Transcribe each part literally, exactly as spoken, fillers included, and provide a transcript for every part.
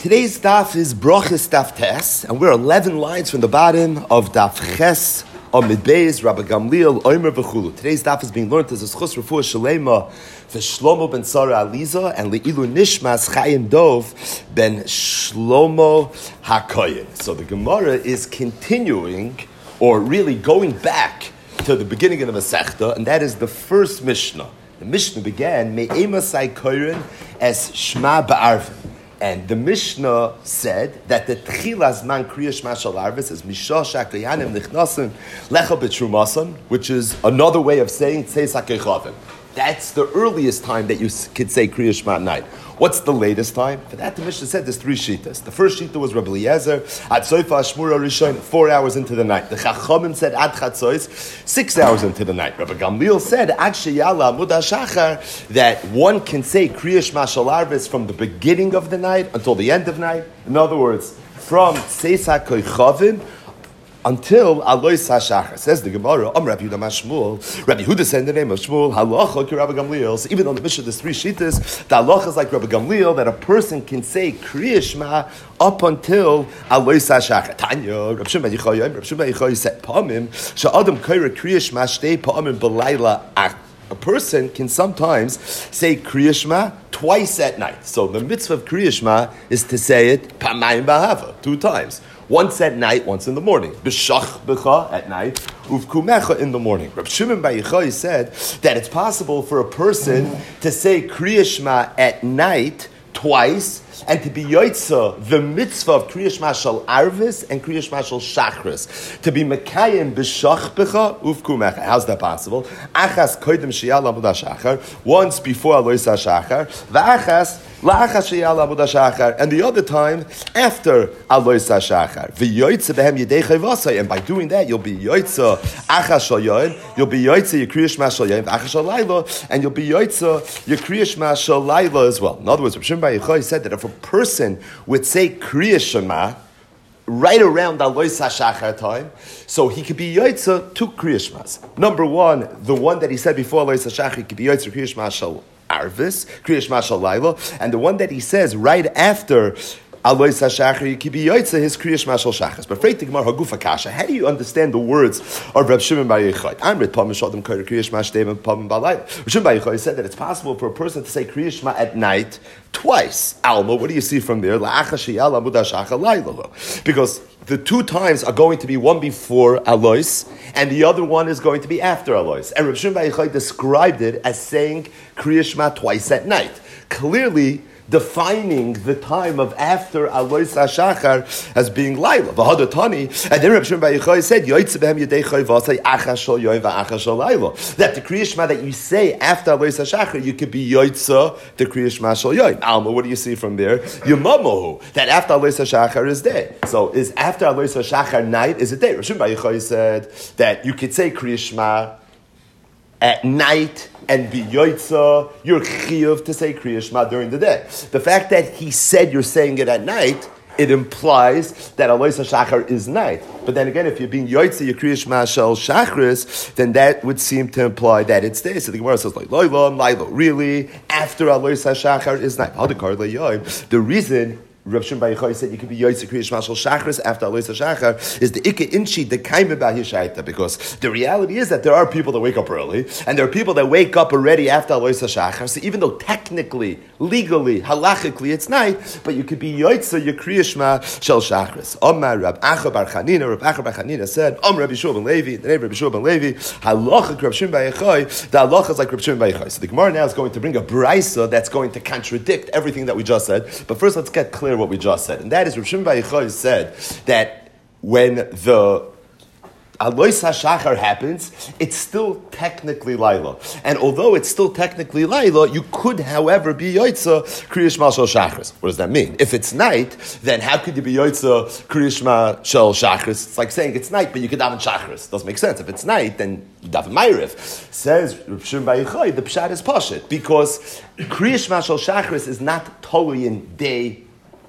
Today's daf is Brochus Daf Tes, and we're eleven lines from the bottom of Daf Ches Amid Beis Rabbi Gamliel Omer v'Chulu. Today's daf is being learned as a Schus Refuah Shalema v'Shlomo ben Sarah Aliza and Leilu Nishmas Chaim Dov ben Shlomo HaKoyen. So the Gemara is continuing, or really going back to the beginning of the Masechta, and that is the first Mishnah. The Mishnah began Me'emasai Koren as Shema Ba'arvin. And the Mishnah said that the Tchilas Man Kriya Shema Shal Arvis is Misha Shakliyanim Nichnasim Lecha B'Trumasan, which is another way of saying Tzeis HaKechavim. That's the earliest time that you could say Kriya Shema at night. What's the latest time? For that, the Mishnah said there's three shitas. The first shita was Rabbi Eliezer, Ad Soifa Shmura Rishon, four hours into the night. The Chachamim said Ad Chatzois, six hours into the night. Rabbi Gamliel said Ad Sheyala Amud HaShachar, that one can say Kriya Shema Shal Arvis from the beginning of the night until the end of night. In other words, from Tzeis HaKechavim until Alois HaShachar. Says the Gemara, Am Rabbi Yehuda Mashmuel. Rabbi Yehuda said in the name of Shmuel, Halacha ki Rabbi Gamliel. So even on the Mishnah, there's three shitas. The halacha is like Rabbi Gamliel, that a person can say Kriya Shema up until Alois HaShachar. Tanya, Rabbi Shimon ben Yochai, Rabbi Shimon ben Yochai said, Pa'amim, Sha'adam kaira Kriya Shema shtei Pa'amim b'layla ak. A person can sometimes say Kriya Shema twice at night. So the mitzvah of Kriya Shema is to say it Pamayim B'Hava, two times. Once at night, once in the morning. B'shach b'cha at night, uvkumecha in the morning. Rabbi Shimon ben Yochai said that it's possible for a person to say Kriya Shema at night twice, and to be yoitza the mitzvah of Kriya Shema Shal Arvis and Kriya Shema Shal Shachris, to be mekayim b'shach b'cha uvkumecha. How's that possible? Achas koydem sheyal amud hashachar, once before Alois hashachar, v'achas la'achas sheyal amud hashachar, and the other time after Alois hashachar. V'yoitza behem yedei chayvasai, and by doing that you'll be yoitza achas shal yoyin, you'll be yoitza your Kriya Shema Shal yoyin, achas shal layla, and you'll be yoitza your Kriya Shema Shal layla as well. In other words, Rabbi Shimon ben Yochai said that if a person would say Kriya Shema right around Alois HaShachar time, so he could be Yoitza two Kriya Shemas. Number one, the one that he said before Alois HaShachar, he could be Yoitza Kriya Shema Shal Arvis, Kriya Shema Shal Layla, and the one that he says right after Alois HaShachar, you could be Yoitza his Kriya Shema Shal Shachas. But Freit Gemara Hagufa Kasha, how do you understand the words of Reb Shimon ben Yochai? Amrit Pam Shodem Kair Kriya Shema Shteim Pam Balayla. Reb Shimon ben Yochai said that it's possible for a person to say Kriya Shema at night twice. Alma, what do you see from there? Because the two times are going to be one before Alois, and the other one is going to be after Alois. And Reb Shimon ben Yochai described it as saying Kriya Shema twice at night. Clearly defining the time of after Alois HaShachar as being Laila. V'hadatani, and then Reb Shimon ben Yochai said, Yoitze behem yedei chayvasai achas shal yoyin v'achas shal Laila. That the Kriya Shema that you say after Alois HaShachar, you could be Yoitze the Kriya Shema shal yoyin. Alma, what do you see from there? Yemamohu, that after Alois HaShachar is day. So is after Alois HaShachar night, is it day? Reb Shimon ben Yochai said that you could say Kriya Shema at night and be yoitza, you're chiyuv to say Kriya Shema during the day. The fact that he said you're saying it at night, it implies that Alois HaShachar is night. But then again, if you're being yoitza your Kriya Shema Shal Shachris, then that would seem to imply that it's day. So the Gemara says, like, loyla, loyla, really, after Alois HaShachar is night. The reason Rav Shimon ben Yochai said you could be Yoitze Kriya Shema Shal Shachris after Alois HaShachar is the Ika Inchi, the Kaime B'Hishaita, because the reality is that there are people that wake up early, and there are people that wake up already after Alois HaShachar, so even though technically, legally, halachically it's night, but you could be Yoitze your Kriya Shema Shal Shachris. Omar Rab Acha Bar Chanina, Rab Acha Bar Chanina said, Om Rabbi Shua ben Levi, the name of Rabbi Shua ben Levi, halacha Rav Shimon ben Yochai, the halacha is like Rav Shimon ben Yochai. So the Gemara now is going to bring a brisa that's going to contradict everything that we just said, but first let's get clear what we just said, and that is Rav Shimon ben Yochai said that when the Alois HaShachar happens, it's still technically Laila, and although it's still technically Laila, you could, however, be Yoitza Kriya Shema Shal Shachris. What does that mean? If it's night, then how could you be Yoitza Kriya Shema Shal Shachris? It's like saying it's night, but you could daven Shachris. Doesn't make sense. If it's night, then you daven Ma'ariv. Says Rav Shimon ben Yochai, the pshat is pashut, because Kriya Shema Shal Shachris is not totally in day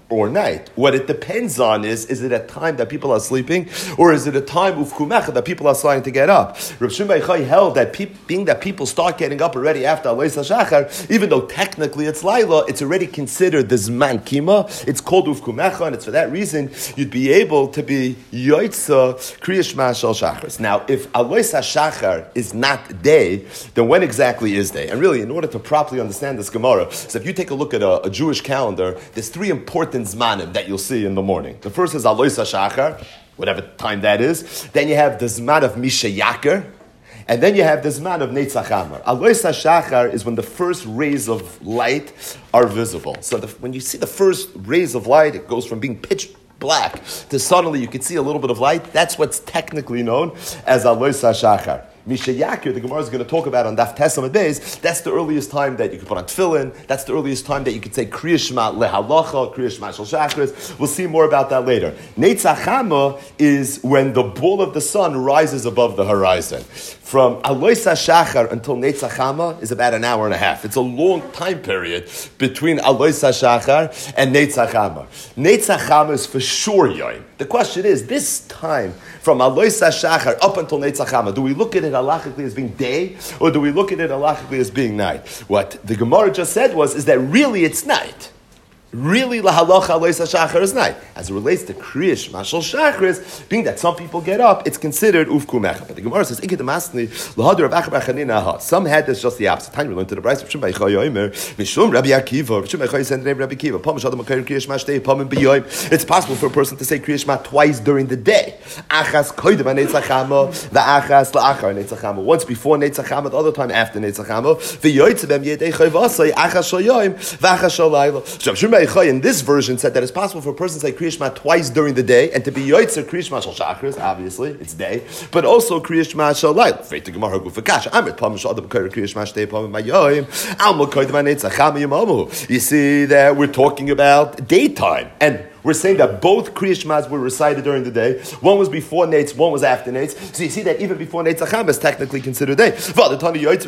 or night. What it depends on is, is it a time that people are sleeping, or is it a time of kumecha that people are starting to get up? Reb Shimon Bar Yochai held that pe- being that people start getting up already after Alois HaShachar, even though technically it's Laila, it's already considered the Zman Kima. It's called Uf Kumecha, and it's for that reason you'd be able to be Yoitza Kriya Shema Shal Shachris. Now, if Alois HaShachar is not day, then when exactly is day? And really, in order to properly understand this Gemara, so if you take a look at a, a Jewish calendar, there's three important Zmanim that you'll see in the morning. The first is Alois HaShachar, whatever time that is. Then you have the Zman of Misha Yaker, and then you have the Zman of Netzach Amar. Alois HaShachar is when the first rays of light are visible. So the, when you see the first rays of light, it goes from being pitch black to suddenly you can see a little bit of light. That's what's technically known as Alois HaShachar. Misha Yakir, the Gemara is going to talk about on Daf Tesam Beis, that's the earliest time that you can put on tefillin, that's the earliest time that you can say Kriya Shema lehalacha, Kriya Shema shel shachris. We'll see more about that later. Netzach Hama is when the ball of the sun rises above the horizon. From Alois HaShachar until Netzach Hama is about an hour and a half. It's a long time period between Alois HaShachar and Netzach Hama. Netzach Hama is for sure Yom. The question is, this time from Alois HaShachar up until Netzach Hama, do we look at it halachically as being day, or do we look at it halachically as being night? What the Gemara just said was, is that really it's night. Really, lahalacha alois hashachar is night. As it relates to Kriya Shema shel shachris, being that some people get up, it's considered ufkumecha. But the Gemara says, "Iked masni lahadu Rav Acha bar Chanina ha." Some had this just the opposite. Time we learned to the Brayso Reb Shimon Bar Yochai Omer Mishum Rabbi Akiva. Reb Shimon Bar Yochai said the name Rabbi Akiva. Pam shadam makayir Kriya Shema shtei pamim b'yoyim. It's possible for a person to say Kriya Shema twice during the day. Achas koydem netzach hama, the achas laachar netzach hama. Once before netzach hama, the other time after netzach hama. V'yoytze bem yedei chayvasay achas shal yoyim v'achas shal layla. In this version said that it's possible for a person to say Kriya Shema twice during the day and to be Yoitzer Kriya Shema Shal Shachris, obviously, it's day, but also Kriya Shema Shal Layla. Feit the Gemara Gu Fakash. Amrit Pam Shal Adam Kriya Shema Shtei Pam Mayoim. Alma Koyd Vanetzach Chama Yamamu. You see that we're talking about daytime, and we're saying that both Kriya Shmas were recited during the day. One was before Nates, one was after Nates. So you see that even before Nates Acham is technically considered day. Then you're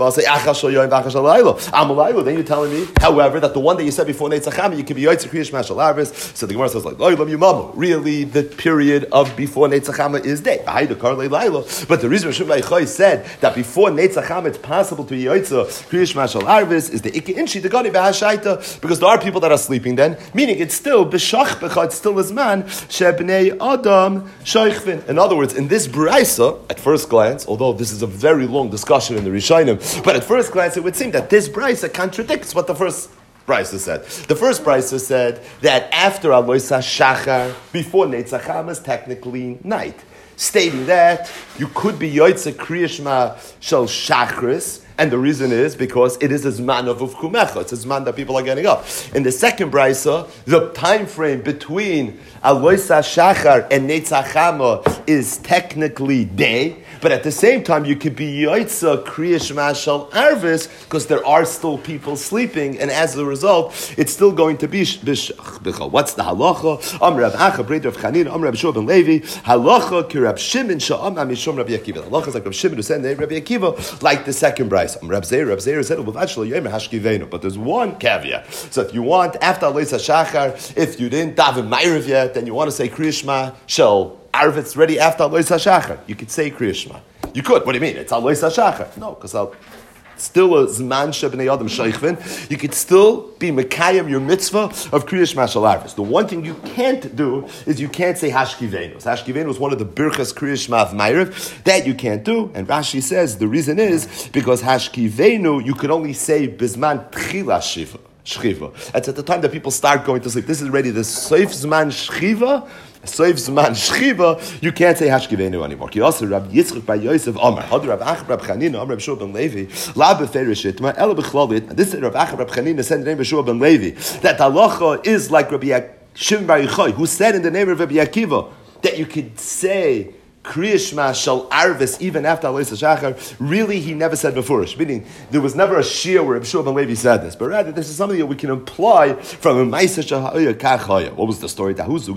telling me, however, that the one that you said before Nates Acham, you can be Yoitz Kriya Shmas Shal Arvis. So the Gemara says, like, really, the period of before Nates Acham is day. But the reason Reb Shimon Bar Yochai said that before Nates Acham it's possible to be Yoitz Kriya Shmas Shal Arvis is the Ikke Inshi, the Gani B'Hashaita, because there are people that are sleeping then, meaning it's still B'Shach. It's still as man shebnei adam shaychvin. In other words, in this brayso, at first glance, although this is a very long discussion in the Rishonim, but at first glance it would seem that this brayso contradicts what the first brayso said. The first brayso said that after Alois HaShachar, before Netzach Hama is technically night, stating that you could be Yoitze Kriya Shema Shel Shachris. And the reason is because it is a zman of uvkumecha. It's a zman that people are getting up. In the second brayso, the time frame between Alois HaShachar and Netzach Hama is technically day, but at the same time you could be Yoitza Kriya Shema Shal Arvis because there are still people sleeping, and as a result, it's still going to be bishach. What's the halacha? Am Rav Acha Breder of Chanina, Am Rav Shua ben Levi. Halacha ki Rab Shimon sha'am mishum Rabbi Akiva. Halacha is like Rab Shimon who said Rabbi Akiva, like the second brayso. Reb Zeir, Reb Zeir said, but there's one caveat. So if you want, after Alois HaShachar, if you didn't daven Ma'ariv yet, then you want to say Kriya Shema Shel Arvis ready after Alois HaShachar. You could say Kriya Shema. You could. What do you mean? It's Alois HaShachar. No, because I'll... still a zman shebnei adam shaychvin, you could still be mekayim your mitzvah of Kriya Shema Shal Arvis. The one thing you can't do is you can't say hashkivenu. Hashkivenu is one of the birchas Kriya Shema of Ma'ariv. That you can't do. And Rashi says the reason is because hashkivenu you can only say bizman tchila shiva. Shchiva. That's at the time that people start going to sleep. This is already the Soif Zman Shchiva. Soif Zman Shchiva, you can't say Hashkivenu anymore. Ki also Rabbi Yitzchak bar Yosef Amar, Had Rav Acha Rab Chanina, Amar Rab Shua ben Levi, La Beferish Itma, Ela Bechlalit. And this is Rav Acha Rab Chanina said in the name of Shua ben Levi that halacha is like Rabbi Shimon Bar Yochai, who said in the name of Rabbi Akiva that you could say Kriya Shema shall arvis even after Alois HaShachar, really he never said Mefurish, meaning there was never a shir where Rabbi Shua ben Levi said this, but rather this is something that we can imply from a Ma'aseh Shahaya Kachaya. What was the story? There were two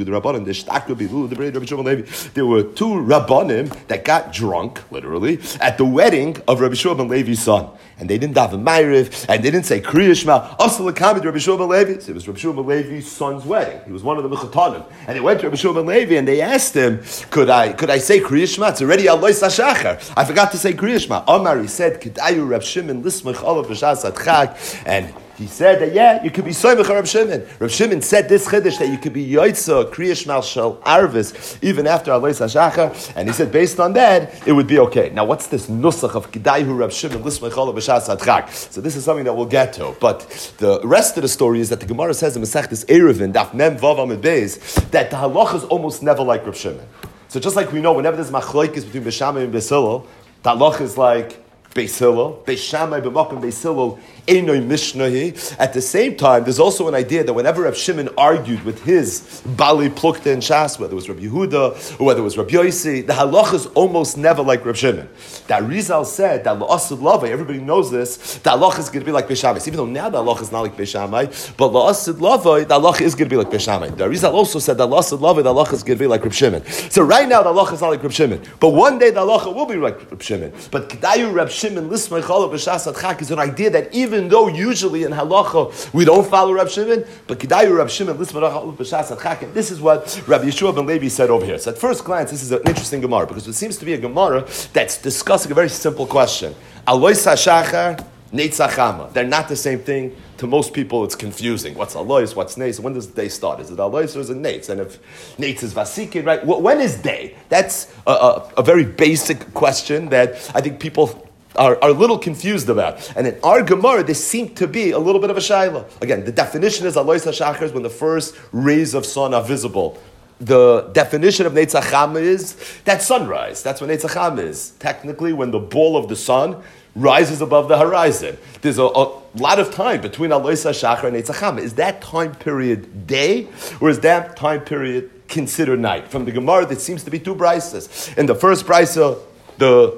Rabbanim that got drunk, literally, at the wedding of Rabbi Shua ben Levi's son. And they didn't daven Ma'ariv, and they didn't say Kriya Shema. Asal Lakamid Rabbi Shua ben Levi. So it was Rabbi Shua ben Levi's son's wedding. He was one of the Mechatanim. And they went to Rabbi Shua ben Levi and they asked him, could I could I say Kriya Shema? It's already Alois HaShachar. I forgot to say Kriya Shema. Omar, he said, Kedayu Rab Shimon Lismach Olav B'Shas Adchak. And he said that, yeah, you could be Soymech Rab Shimon. Rab Shimon said this Chiddush that you could be Yoitza, Kriya Shema Shal Arvis, even after Alois HaShachar. And he said, based on that, it would be okay. Now, what's this Nusach of Kedayu Rab Shimon Lismach Olav B'Shas Adchak? So this is something that we'll get to. But the rest of the story is that the Gemara says in Masechtas Eruvin, Daf Mem Vav Amud Beis, that the halacha is almost never like Rab Shimon. So just like we know, whenever there's machlokes between Beis Shammai and Beis Hillel, the halacha is like Beis Hillel, Beis Shammai b'makom Beis Hillel einoi mishnahi. At the same time, there's also an idea that whenever Reb Shimon argued with his Bali Plukta and Shas, whether it was Reb Yehuda or whether it was Reb Yosi, the halacha is almost never like Reb Shimon. That Rizal said that la'asud lavai, everybody knows this, the halacha is going to be like Beis Shammai. Even though now the halacha is not like Beis Shammai, but la'asud lavai, the halacha is going to be like Beis Shammai. The Rizal also said that la'asud lavai, the halacha is going to be like Reb Shimon. So right now the halacha is not like Reb Shimon, but one day the halacha will be like Reb Shimon. But Kedayu Reb Shimon lismei chalav b'shas adchak is an idea that even though usually in halacha we don't follow Reb Shimon, but Kedayu Reb Shimon lismei chalav b'shas adchak, and this is what Rabbi Yeshua ben Levi said over here. So at first glance, this is an interesting Gemara because it seems to be a Gemara that's discussing a very simple question. Alois hashachar, neitz hachama. They're not the same thing. To most people, it's confusing. What's alois? What's neitz? When does the day start? Is it alois or is it neitz? And if neitz is vasikin, right? When is day? That's a, a, a very basic question that I think people Are, are a little confused about. And in our Gemara, there seemed to be a little bit of a shayla. Again, the definition is Alois HaShachar is when the first rays of sun are visible. The definition of Neitz Hachama is that sunrise. That's what Neitz Hachama is. Technically, when the ball of the sun rises above the horizon. There's a, a lot of time between Alois HaShachar and Neitz Hachama. Is that time period day, or is that time period considered night? From the Gemara, there seems to be two brises. In the first brisa, the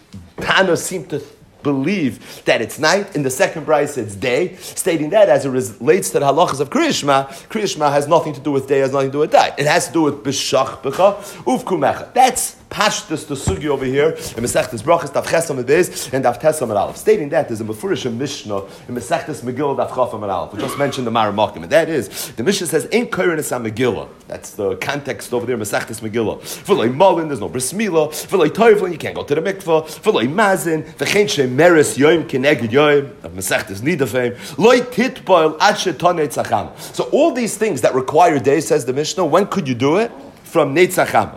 Tana seem to believe that it's night. In the second brisa, it's day, stating that as it relates to the halachas of Kriya Shema, Kriya Shema has nothing to do with day, has nothing to do with night. It has to do with b'shach b'cha uvkumecha. That's pashtus the sugi over here in Masechtas Brachas Daf Ches Amud Beis and Daf Tes Amud Aleph. Stating that there's a mefurish Mishnah in Masechtas Megillah Daf Chaf Amud Aleph. We just mentioned the Maramakim, and that is the Mishnah says ain't korenis ha Megillah. That's the context over there in Masechtas Megillah. V'loi malin, there's no bris milah. V'loi toivlin, you can't go to the mikvah. V'loi mazin, v'chein shemeres yoim keneged yoim of Masechtas Nidafim. Loi titboil ad shetanei tzacham. So all these things that require day, says the Mishnah, when could you do it? From Neitz Hachama.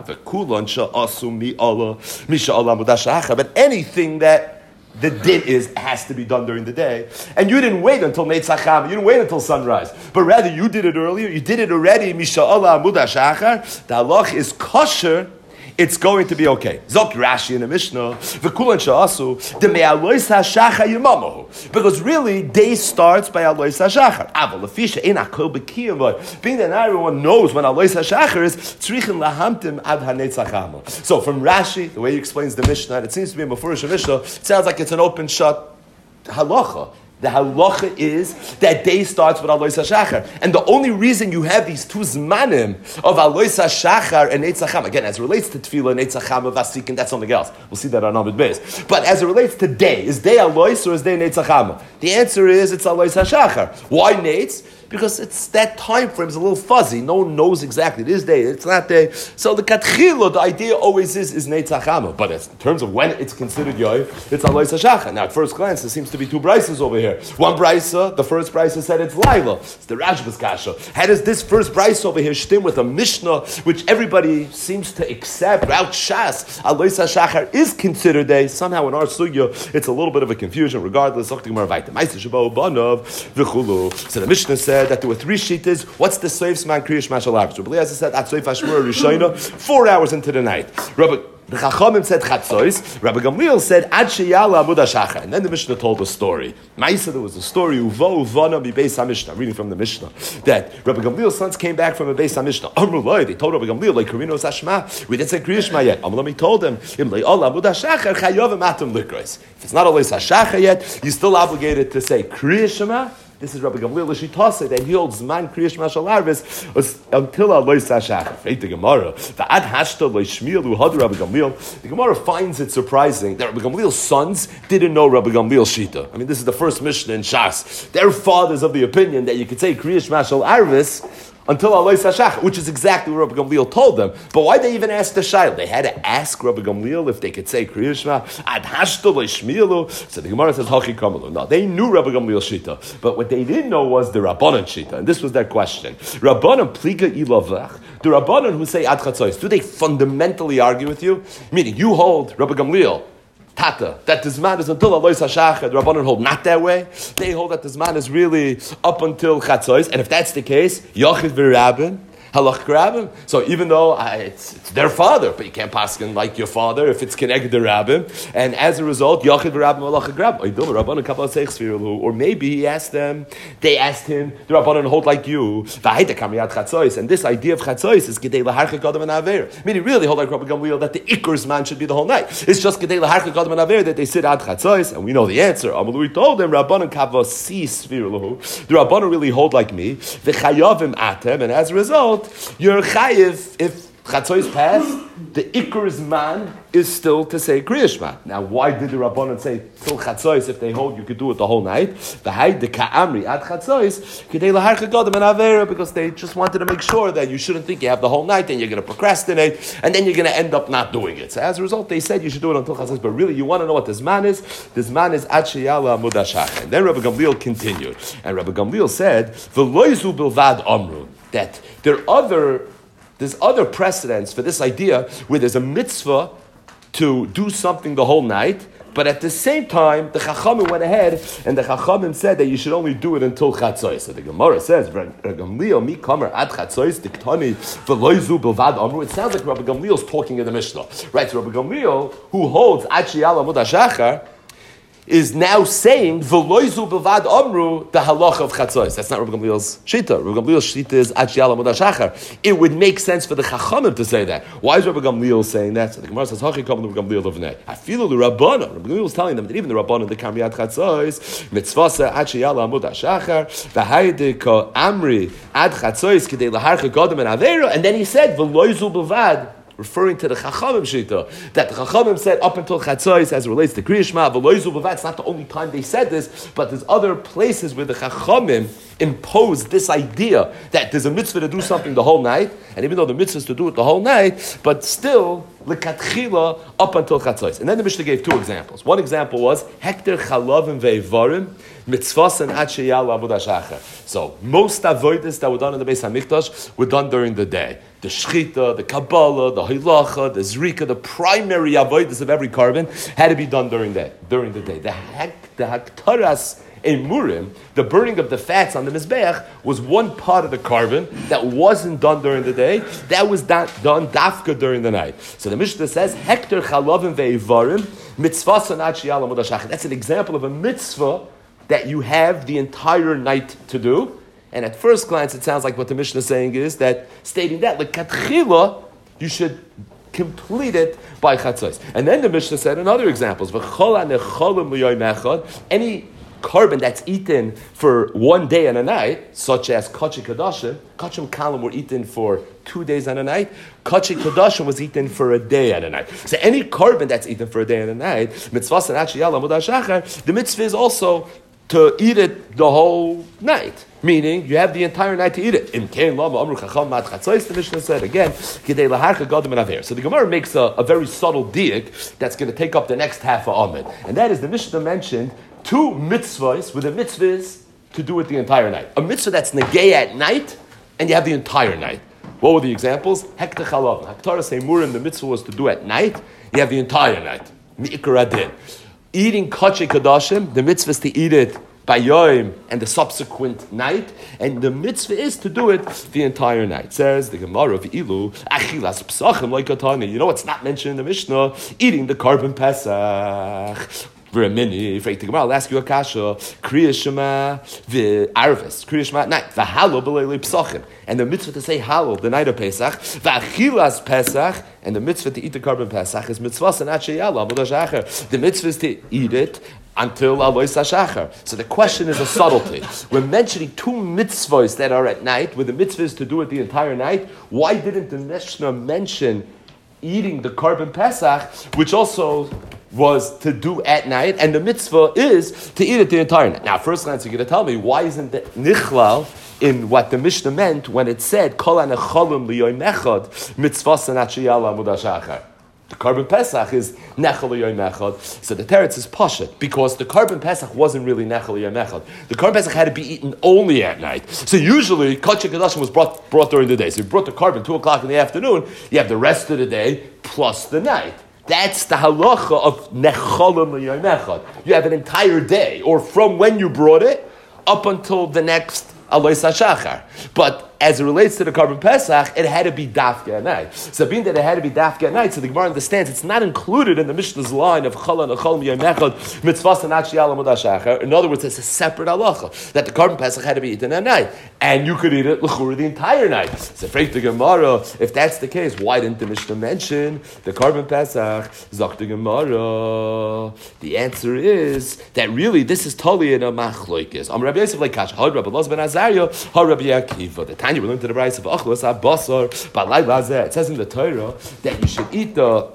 But anything that the din is has to be done during the day. And you didn't wait until Neitz Hachama. You didn't wait until sunrise. But rather, you did it earlier. You did it already. Misha'Allah Amud HaShachar. The halach is kosher. It's going to be okay. Zok Rashi in the Mishnah, v'kulan sha'asu, de me'alois ha'shachar yimamahu. Because really, day starts by alois ha'shachar. Aval lefisha ein hakol b'kiyam. Being that not everyone knows when alois ha'shachar is, tzrichin lahamtim ad ha'neitz hachama. So from Rashi, the way he explains the Mishnah, it seems to be a mefurish Mishnah, it sounds like it's an open shut halacha. The halacha is that day starts with Alois HaShachar. And the only reason you have these two zmanim of Alois HaShachar and Neitz Hachama, again, as it relates to Tefillah, Neitz Hachama, Vasikin, that's something else. We'll see that on Amud Beis. But as it relates to day, is day Alois or is day Neitz Hachama? The answer is it's Alois HaShachar. Why Neitz? Because it's that time frame is a little fuzzy. No one knows exactly. It is day, it's not day. So the katchila, the idea always is is Neitz Hachama. But in terms of when it's considered yoy, it's Alois HaShachar. Now at first glance, there seems to be two brises over here. One brisa, the first brisa said it's Laila. It's the Rashba's kasha. How does this first brisa over here stem with a Mishnah, which everybody seems to accept? Out Shas, Alois HaShachar is considered day. Somehow in our sugya, it's a little bit of a confusion. Regardless, so the Mishnah said that there were three shittas. What's the Seif Zman Kriya Shema Shel Arvis? Rabbi Eliezer said at Seif Hashmur Rishona, four hours into the night. Rabbi The Chachamim said Chatzos. Rabbi Gamliel said Ad Sheyala Amud HaShachar. And then the Mishnah told a story. Ma'isa, there was a story Uvo Uvana Mi Beis HaMishnah. Reading from the Mishnah that Rabbi Gamliel's sons came back from a Beis HaMishnah. Amru Loi. They told Rabbi Gamliel like Karinos Hashma. We didn't say Kriya Shema yet. Amru Loi told him Im Le'ol Amud HaShachar Chayovim Atam Likros. If it's not always HaShachar yet, you're still obligated to say Kriya Shema. This is Rabbi Gamliel L'Shitase that he holds man Kriya Shema Shal Arvis until Aloy Sashach. Freit the Gemara. The Ad Hashta L'Shmiel U'Had Rabbi Gamliel. The Gemara finds it surprising that Rabbi Gamliel's sons didn't know Rabbi Gamliel's Shita. I mean, this is the first Mishnah in Shas. Their fathers of the opinion that you could say Kriya Shema Shal Arvis until Aloy Sashach, which is exactly what Rabbi Gamliel told them. But why they even asked the Shail? They had to ask Rabbi Gamliel if they could say Kriya Shema Ad Hashta L'Shmielu. So the Gemara says Hachi Kamalu. No, they knew Rabbi Gamliel's Shita, but what they didn't know was the Rabbanan Shita, and this was their question. Rabbanan Pliga Ilavach. The Rabbanan who say Ad Chatzos, do they fundamentally argue with you? Meaning, you hold Rabbi Gamliel Tata, that this man is until Alois HaShachar. The Rabbanan hold not that way. They hold that this man is really up until Chatzos. And if that's the case, Yochid v'Rabbin, Halach Rabbim. So even though uh, it's, it's their father, but you can't paskin like your father if it's Keneged the Rabbim. And as a result, Yochid v'Rabbim, Halach Rabbim. Or maybe he asked them, they asked him, the Rabbanan hold like you. And this idea of Chatzos is Gedei Laharchik Adam and Aver. Meaning really hold like Rabbi Gamliel that the Iker's man should be the whole night. It's just Gedei Laharchik Adam and Aver that they sit at Chatzos, and we know the answer. Amalui told them, Rabbanan Kavasi Svirluhu. The Rabbanan really hold like me. The Chayavim Atem, and as a result, you're chayiv if Chatzos passed, the Iker's man is still to say Kriya Shema. Now, why did the Rabbanan say till Chatzos if they hold you could do it the whole night? The Haid the Ka'amri at Chatzos Kedei Laharchik Adam and Avera, because they just wanted to make sure that you shouldn't think you have the whole night and you're going to procrastinate and then you're going to end up not doing it. So as a result, they said you should do it until Chatzos. But really, you want to know what this man is? This man is Ad Sheyala Amud HaShachar. And then Rabbi Gamliel continued, and Rabbi Gamliel said, "V'loizu bilvad amru." That there are other, there's other precedents for this idea where there's a mitzvah to do something the whole night, but at the same time, the Chachamim went ahead and the Chachamim said that you should only do it until Chatzos. So the Gemara says, "Gamliel mi kamer ad Chatzos diktani v'loizu bilvad amru." It sounds like Rabbi Gamliel's talking in the Mishnah, right? So Rabbi Gamliel, who holds Ad Sheyala Amud HaShachar, is now saying v'loizu bilvad amru the halacha of Chatzos. That's not Rabbi Gamliel's shita. Rabbi Gamliel's shita is Ad Sheyala Amud HaShachar. It would make sense for the Chachamim to say that. Why is Rabbi Gamliel saying that? So the Gemara says, "Hachi kam Rabbi Gamliel lovnei." I feel the Rabbanan. Rabbi Gamliel was telling them that even the Rabbanan, the Kamri Ad Chatzos, mitzvasa Ad Sheyala Amud HaShachar, v'haydei ka amri Ad Chatzos kedei laharchik Adam and Avera, and then he said v'loizu bilvad, referring to the Chachamim Shita, that the Chachamim said up until Chatzos as it relates to Kriya Shema, v'loizu bilvad. It's not the only time they said this, but there's other places where the Chachamim imposed this idea that there's a mitzvah to do something the whole night, and even though the mitzvah is to do it the whole night, but still l'katchila up until Chatzos. And then the Mishnah gave two examples. One example was hekter chalavim ve'varim mitzvahs and Ad Sheyala Amud HaShachar. So most avodas that were done in the Beis Hamikdash were done during the day. The shchita, the kabbalah, the hilacha, the zrika, the primary avodas of every carbon had to be done during the during the day. The hek, the haktaras emurim, the burning of the fats on the mizbeach, was one part of the carbon that wasn't done during the day. That was da- done dafka during the night. So the Mishnah says, hekter chalavim ve'ivarim mitzvahs and Ad Sheyala Amud HaShachar. That's an example of a mitzvah that you have the entire night to do. And at first glance, it sounds like what the Mishnah is saying is that, stating that, l'katchila, you should complete it by Chatzos. And then the Mishnah said in other examples, any carbon that's eaten for one day and a night, such as Kachi Kadashim, Kachim Kalim were eaten for two days and a night, Kachi Kadashim was eaten for a day and a night. So any carbon that's eaten for a day and a night, mitzvahs and Ad Sheyala Amud HaShachar, the mitzvah is also to eat it the whole night. Meaning, you have the entire night to eat it. Im kein lama amru chacham mat chatzos, the Mishnah said again, kidei laharchik Adam and Aver. So the Gemara makes a, a very subtle diak that's going to take up the next half of Amid. And that is the Mishnah mentioned two mitzvahs, with a mitzvah is to do it the entire night. A mitzvah that's negay at night, and you have the entire night. What were the examples? Hekta chalav. Haktaras emurim, the mitzvah was to do at night, you have the entire night. Mi'ikar adin. Eating kachi kadashim, the mitzvah is to eat it by Yom and the subsequent night, and the mitzvah is to do it the entire night. Says the Gemara of Ilu, Achilas Psachim like Katani. You know what's not mentioned in the Mishnah? Eating the Korban Pesach. For a minute, for the Gemara, I'll ask you a kasha. Kriya Shema, the Arvis, Kriya Shema at night, the Halo b'leilei Pesachim, and the mitzvah to say Halo the night of Pesach, the Achilas Pesach, and the mitzvah to eat the Korban Pesach is mitzvah sanat sheyala avodah shachar. The mitzvah is to eat it until avodas shachar. So the question is a subtlety. We're mentioning two mitzvahs that are at night, where the mitzvah is to do it the entire night. Why didn't the Mishnah mention eating the Korban Pesach, which also was to do at night, and the mitzvah is to eat it the entire night? Now, first glance, you're going to tell me, why isn't that nichlal in what the Mishnah meant when it said, Kol ha-nechalim liyoim echad, mitzvah sanat sheyala avodah shachar? The Korban Pesach is nechal liyoim echad. So the teretz is pashut, because the Korban Pesach wasn't really nechal liyoim echad. The Korban Pesach had to be eaten only at night. So usually, Kodesh Kodashim was brought, brought during the day. So you brought the Korban two o'clock in the afternoon, you have the rest of the day plus the night. That's the halacha of nechalim l'yom echad. You have an entire day, or from when you brought it up until the next alois hashachar. But as it relates to the Korban Pesach, it had to be dafka at night. So being that it had to be dafka at night, so the Gemara understands it's not included in the Mishnah's line of chala nechalim l'yom echad mitzvah sanat sheyala avodah shachar. In other words, it's a separate halacha that the Korban Pesach had to be eaten at night, and you could eat it l'chura the entire night. So freik the Gemara, if that's the case, why didn't the Mishnah mention the Korban Pesach? Zok the Gemara. The answer is that really this is totally in a machloikis. Am Rabbi Yosef like Kash, Had Rabbi Loz ben Azariah, Had Rabbi Akiva. The Tanya we learned to the Brayso of Achlos Abasar Balai Lazeh. It says in the Torah that you should eat the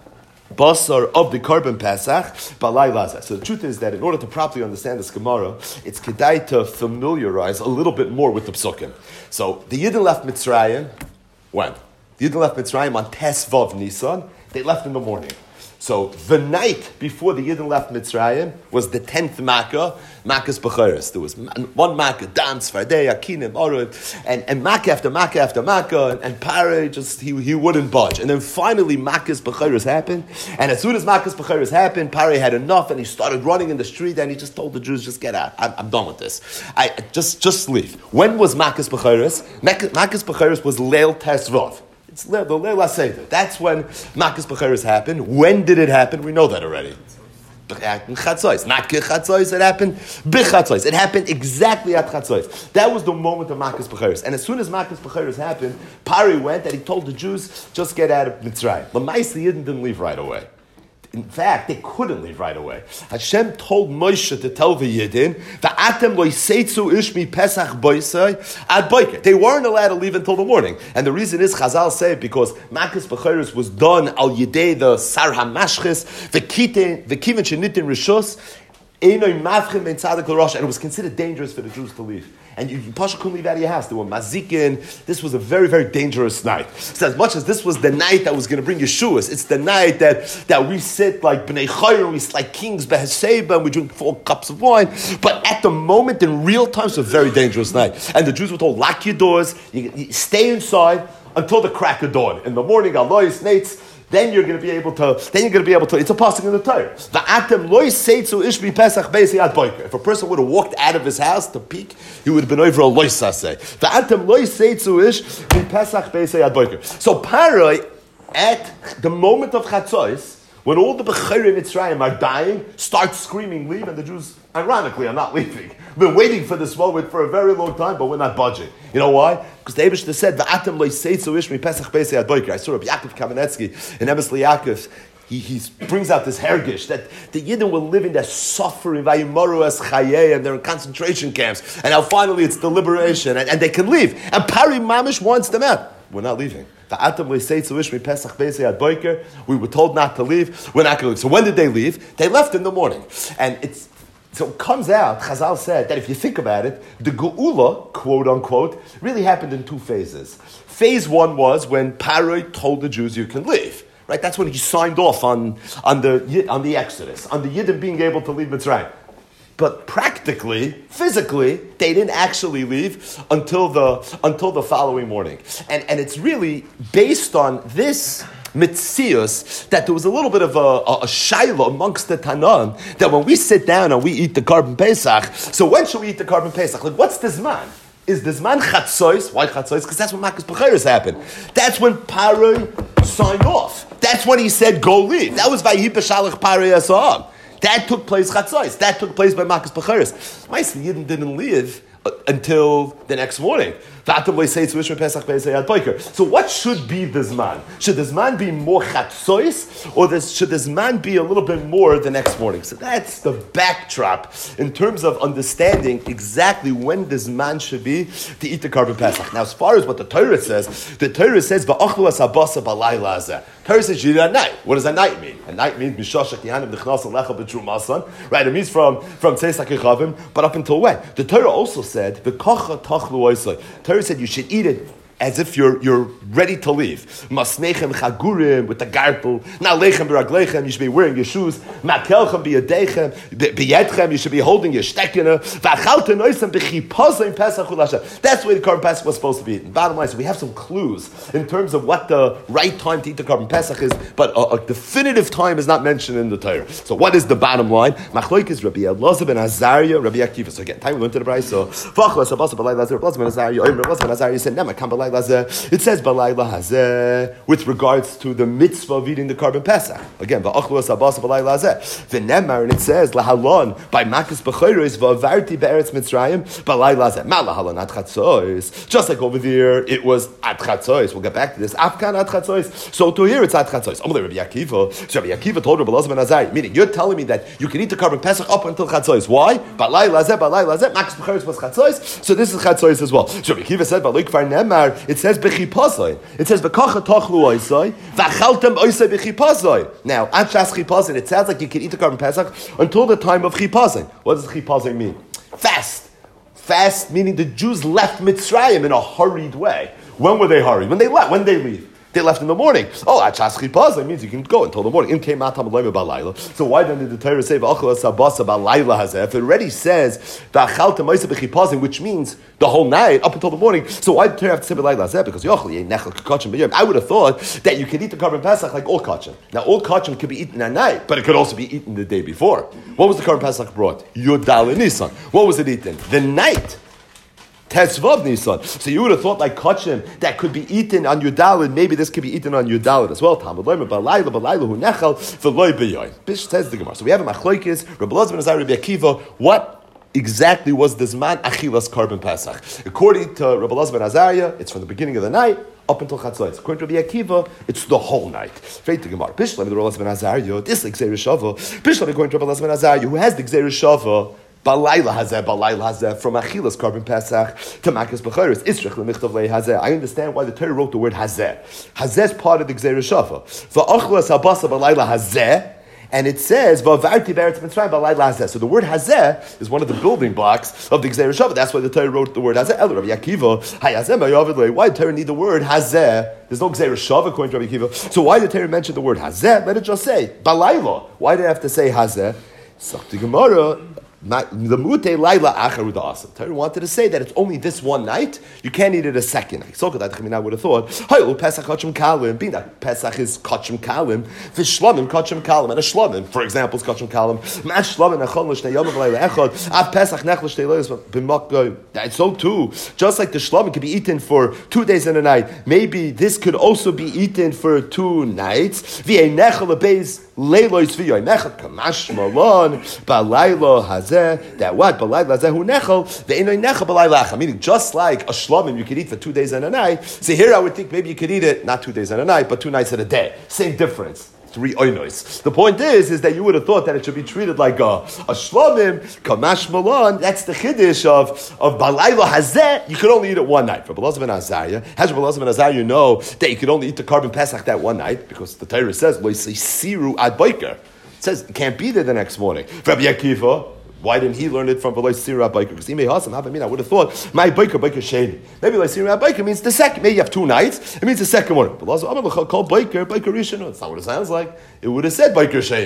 basar of the Korban Pesach balai lazeh. So the truth is that in order to properly understand this Gemara, it's kedai to familiarize a little bit more with the psukim. So the Yidden left Mitzrayim when? The Yidden left Mitzrayim on Tes Vav Nisan. They left in the morning. So the night before the Yidden left Mitzrayim was the tenth Makkah, Makkah's Bechoros. There was one Makkah, Dan, Sfardei, Akinim, Orud, and, and Makkah after Makkah after Makkah, and, and Parei just, he, he wouldn't budge. And then finally Makkah's Bechoros happened, and as soon as Makkah's Bechoros happened, Parei had enough, and he started running in the street, and he just told the Jews, just get out, I'm, I'm done with this. I Just just leave. When was Makkah's Bechoros? Makkah's Bechoros was Leil Tes Vav. It's the Leil HaSeder. That's when Makkah's Bechoros happened. When did it happen? We know that already. Chatzos. Not Chatzos, it happened B'Chatzos. It happened exactly at Chatzos. That was the moment of Makkah's Bechoros. And as soon as Makkah's Bechoros happened, Pari went and he told the Jews, just get out of Mitzrayim. The Ma'aseh Yidden didn't leave right away. In fact, they couldn't leave right away. Hashem told Moshe to tell the Yidden, "Va'atem lo yiseitzu ish mi Pesach boisai ad boiker." They weren't allowed to leave until the morning, and the reason is Chazal say because Makkah's Bechoros was done al yidei the Sar Hamashchis v'kiten v'kiven shenitin rishus einoi mavchim ben tzadik l'rosh, and it was considered dangerous for the Jews to leave. And you, you Pasha couldn't leave out of your house. There were mazikin. This was a very, very dangerous night. So as much as this was the night that was going to bring Yeshuas, it's the night that, that we sit like Bnei Chayr, we sit like kings, Beheseba, and we drink four cups of wine. But at the moment, in real time, it's a very dangerous night. And the Jews were told, lock your doors, you, you stay inside until the crack of dawn. In the morning, Alois, Nates, then you're going to be able to, then you're going to be able to, it's a passing in the Torah. If a person would have walked out of his house to peek, he would have been over a lois saseh. So Paroi, at the moment of Chatzos, when all the Bechorei Mitzrayim are dying, start screaming, leave, and the Jews, ironically, are not leaving. We've been waiting for this moment for a very long time, but we're not budging. You know why? Because the Eibishter said, "Va'atem lo yiseitzu ish mi Pesach beis ad boiker." I saw Rabbi Yaakov Kamenetsky in Emes Liyaakov. He, he brings out this hergish that the Yidden were living, they're suffering, vayimaru es chayei, and they're in concentration camps. And now finally it's the liberation, and, and they can leave. And Pari Mamish wants them out. We're not leaving. We were told not to leave. We're not going to leave. So when did they leave? They left in the morning. And it's so it comes out, Chazal said, that if you think about it, the Geula, quote unquote, really happened in two phases. Phase one was when Paroi told the Jews you can leave. Right? That's when he signed off on, on, the, on the Exodus, on the Yidden being able to leave Mitzrayim. But practically, physically, they didn't actually leave until the until the following morning. And, and it's really based on this mitzius that there was a little bit of a, a, a shaila amongst the Tanan that when we sit down and we eat the Karban Pesach, so when should we eat the Karban Pesach? Like, what's this man? Is this man Chatzois? Why Chatzois? Because that's when Makas B'chayros happened. That's when Paroi signed off. That's when he said, go leave. That was Vayi B'shalach Paroi Asa'am. That took place Chatzois. That took place by Makas B'chayros. Ma'aseh Yidden didn't live until the next morning. So what should be this man? Should this man be more chatzois, or this, should this man be a little bit more the next morning? So that's the backdrop in terms of understanding exactly when this man should be to eat the Karban Pesach. Now, as far as what the Torah says, the Torah says, V'achlu as-habasa b'layla hazeh. Torah says, you eat at night. What does a night mean? A night means Mishashak Yahanim Nechnas Alecha B'Trumasan. Right, it means from, from Tzeisak Yechavim, but up until when? The Torah also said, V'kocha tachlu oisai. Torah said you should eat it as if you're you're ready to leave. Masnechem chagurim with the gartel. Nalechem beraglechem. You should be wearing your shoes. Makelchem biyadechem. Biyadchem. You should be holding your stekina. Vachalten oisem b'chipazim pesach ulasha. That's the way the Karban Pesach was supposed to be eaten. Bottom line, so we have some clues in terms of what the right time to eat the Karban Pesach is, but a, a definitive time is not mentioned in the Torah. So what is the bottom line? Machlok is Rabbi Elazar ben Azariah, Rabbi Akiva. So again, time we went to the price. So v'achlas abasa b'lay Lazar, Elazar ben Azariah, Omer Elazar ben Azariah said, Nema kam b'lay. It says balayla hazeh with regards to the mitzvah of eating the Karban Pesach. Again, va'achlu asabasa balayla hazeh. V'nemar, and it says lahalon by makas b'chayros va'avarti be'eretz Mitzrayim balayla hazeh. Ma lahalon at chatzos. Just like over there, it was at chatzos. We'll get back to this. Afkan at chatzos. So to here, it's at chatzos. Amalei Rabbi Akiva. So Rabbi Akiva told Rabbi Elazar ben Azariah, meaning you're telling me that you can eat the Karban Pesach up until chatzos. Why? Balayla hazeh, balayla hazeh. Makas b'chayros was chatzos. So this is chatzos as well. So Rabbi Akiva said, "Baloi kfar nemar." It says b'chipazoi. It says b'kacha tochlu oisoi v'achaltem oisoi b'chipazoi. Now, at shas chipazoi, it sounds like you can eat the Karban Pesach until the time of chipazoi. What does chipazoi mean? Fast. Fast meaning the Jews left Mitzrayim in a hurried way. When were they hurried? When they left. When they leave. They left in the morning. Oh, at shas chipazoi means you can go until the morning. In came atam alayim balayla. So why then did the Torah say v'achol asabasa balayla hazeh? If it already says v'achaltem oisoi b'chipazoi, which means the whole night up until the morning. So why did the Torah have to say balayla hazeh? Because yochli nechel kachim b'yom. I would have thought that you could eat the Karban Pesach like all kachim. Now all kachim could be eaten at night, but it could also be eaten the day before. What was the Karban Pesach brought? Yud Daled Nisan. What was it eaten? The night. Tesvav Nisan. So you would have thought like kachim that could be eaten on Yudalid, maybe this could be eaten on Yudalid as well. Talmud Loimer Balayla Balayla Hu Nechel V'Loi B'Yoy. Bish says the Gemara. So we have a machlokes. Rabbi Elazar ben Azariah, Rabbi Akiva. What exactly was this man achilas Karban Pesach? According to Rabbi Elazar ben Azariah, it's from the beginning of the night up until Chatzos. According to Rabbi Akiva, it's the whole night. Straight to Gemara. Bishlam Rabbi Elazar ben Azariah. This is Gzeir Shava. Bishlam according to Rabbi Elazar ben Azariah, who has the Gzeir Shava. Balayla hazeh, balayla hazeh, from achilas Karban Pesach to makas b'chayros. Isrich lemichtav lei hazeh. I understand why the Torah wrote the word hazeh. Hazeh is part of the Gzeir Shava. V'achlas habasa balayla hazeh, and it says v'avarti be'eretz Mitzrayim balayla hazeh. So the word hazeh is one of the building blocks of the Gzeir Shava. That's why the Torah wrote the word hazeh. El Rabbi Akiva, hayazeh ma'yavid lei. Why did the Torah need the word hazeh? There's no Gzeir Shava according to Rabbi Akiva. So why did the Torah mention the word hazeh? Let it just say balayla. Why did it have to say hazeh? Sakti Gemara. The mute laila acharu da'asam. Torah wanted to say that it's only this one night. You can't eat it a second night. So that I would have thought, "Hayol Pesach kachim kalim." Being that Pesach is kachim kalim, v'shlamim kachim kalim, and a shlamim, for example, is kachim kalim. Ma'ash shlamim echol l'shnei yom v'layla echad. Av Pesach nech l'shnei leilos b'makgoy. That's so too. Just like the shlamim could be eaten for two days and a night, maybe this could also be eaten for two nights. V'ei nechel lebeis leilos v'yoy nechad kamash malon ba'laylo hazeh. That what? Balayla zehu nechel, the inoy nechel balayla. Meaning, just like a shlamim you could eat for two days and a night. So here I would think maybe you could eat it not two days and a night, but two nights and a day. Same difference. Three oinois. The point is, is that you would have thought that it should be treated like a, a shlamim, kamash malon. That's the chiddush of, of balayla hazeh. You could only eat it one night. For Rabbi Elazar ben Azariah, has Rabbi Elazar ben Azariah, you know that you could only eat the Karban Pesach that one night, because the Torah says, lo yisiru ad boiker. It says, it can't be there the next morning. For Rabbi Akiva, why didn't he learn it from V'lo Sira Biker? Because he may hasam have. I mean, I would have thought my Biker Biker Sheni. Maybe V'lo Sira Biker means the second. Maybe you have two nights. It means the second one. But also, I'm going to call Biker Biker Rishon. That's not what it sounds like. It would have said Biker Sheni.